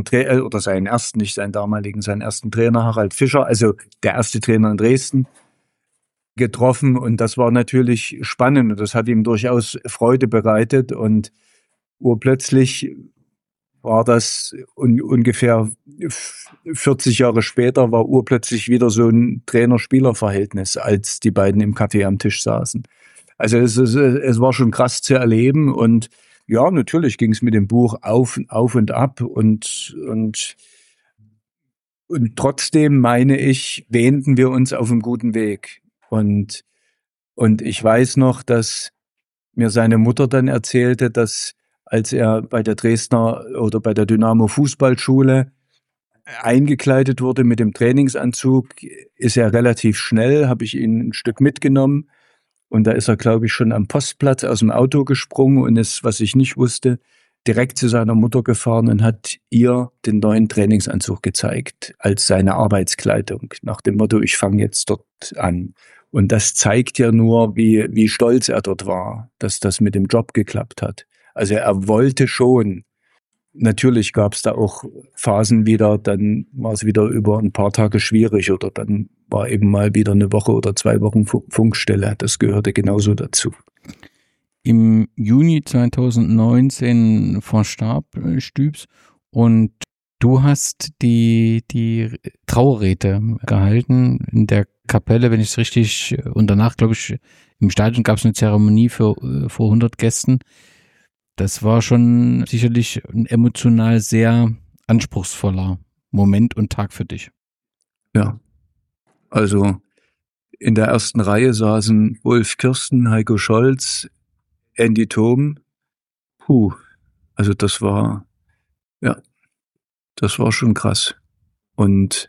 ersten Trainer Harald Fischer, also der erste Trainer in Dresden, getroffen. Und das war natürlich spannend und das hat ihm durchaus Freude bereitet. Und urplötzlich war das ungefähr 40 Jahre später, war urplötzlich wieder so ein Trainer-Spieler-Verhältnis, als die beiden im Café am Tisch saßen. Also es war schon krass zu erleben und ja, natürlich ging es mit dem Buch auf und ab und trotzdem, meine ich, wähnten wir uns auf einem guten Weg. Und ich weiß noch, dass mir seine Mutter dann erzählte, dass als er bei der Dresdner oder bei der Dynamo Fußballschule eingekleidet wurde mit dem Trainingsanzug, ist er relativ schnell, habe ich ihn ein Stück mitgenommen und da ist er, glaube ich, schon am Postplatz aus dem Auto gesprungen und ist, was ich nicht wusste, direkt zu seiner Mutter gefahren und hat ihr den neuen Trainingsanzug gezeigt als seine Arbeitskleidung, nach dem Motto, ich fange jetzt dort an. Und das zeigt ja nur, wie stolz er dort war, dass das mit dem Job geklappt hat. Also er wollte schon. Natürlich gab es da auch Phasen wieder, dann war es wieder über ein paar Tage schwierig oder dann war eben mal wieder eine Woche oder 2 Wochen Funkstelle. Das gehörte genauso dazu. Im Juni 2019 verstarb Stübs und du hast die Trauerrede gehalten in der Kapelle, wenn ich es richtig, und danach, glaube ich, im Stadion gab es eine Zeremonie vor 100 Gästen. Das war schon sicherlich ein emotional sehr anspruchsvoller Moment und Tag für dich. Ja, also in der ersten Reihe saßen Ulf Kirsten, Heiko Scholz, Andy Thom. Also das war schon krass. Und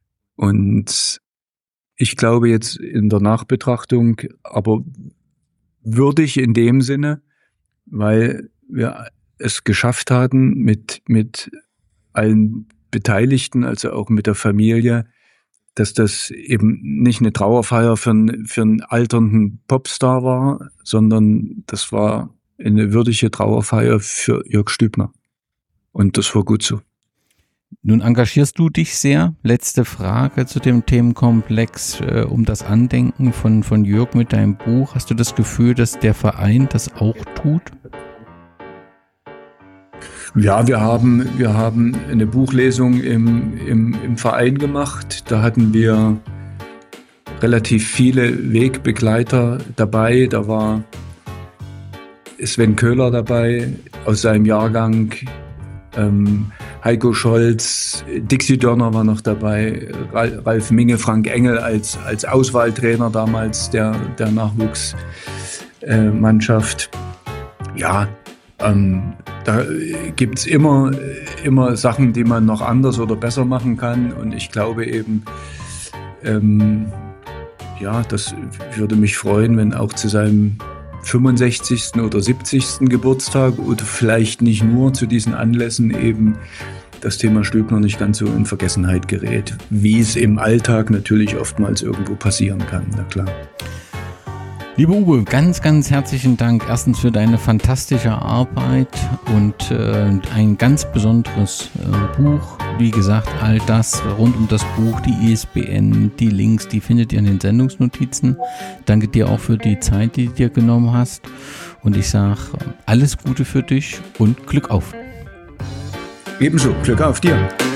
ich glaube jetzt in der Nachbetrachtung, aber würdig in dem Sinne, weil wir es geschafft hatten, mit allen Beteiligten, also auch mit der Familie, dass das eben nicht eine Trauerfeier für einen alternden Popstar war, sondern das war eine würdige Trauerfeier für Jörg Stübner. Und das war gut so. Nun engagierst du dich sehr. Letzte Frage zu dem Themenkomplex um das Andenken von Jörg mit deinem Buch. Hast du das Gefühl, dass der Verein das auch tut? Ja, wir haben eine Buchlesung im Verein gemacht. Da hatten wir relativ viele Wegbegleiter dabei. Da war Sven Köhler dabei aus seinem Jahrgang, Heiko Scholz, Dixie Dörner war noch dabei, Ralf Minge, Frank Engel als Auswahltrainer damals der Nachwuchsmannschaft. Ja, da gibt's immer Sachen, die man noch anders oder besser machen kann. Und ich glaube eben, das würde mich freuen, wenn auch zu seinem 65. oder 70. Geburtstag oder vielleicht nicht nur zu diesen Anlässen eben das Thema Stübner nicht ganz so in Vergessenheit gerät, wie es im Alltag natürlich oftmals irgendwo passieren kann, na klar. Lieber Uwe, ganz, ganz herzlichen Dank erstens für deine fantastische Arbeit und ein ganz besonderes Buch. Wie gesagt, all das rund um das Buch, die ISBN, die Links, die findet ihr in den Sendungsnotizen. Danke dir auch für die Zeit, die du dir genommen hast. Und ich sage alles Gute für dich und Glück auf. Ebenso, Glück auf dir.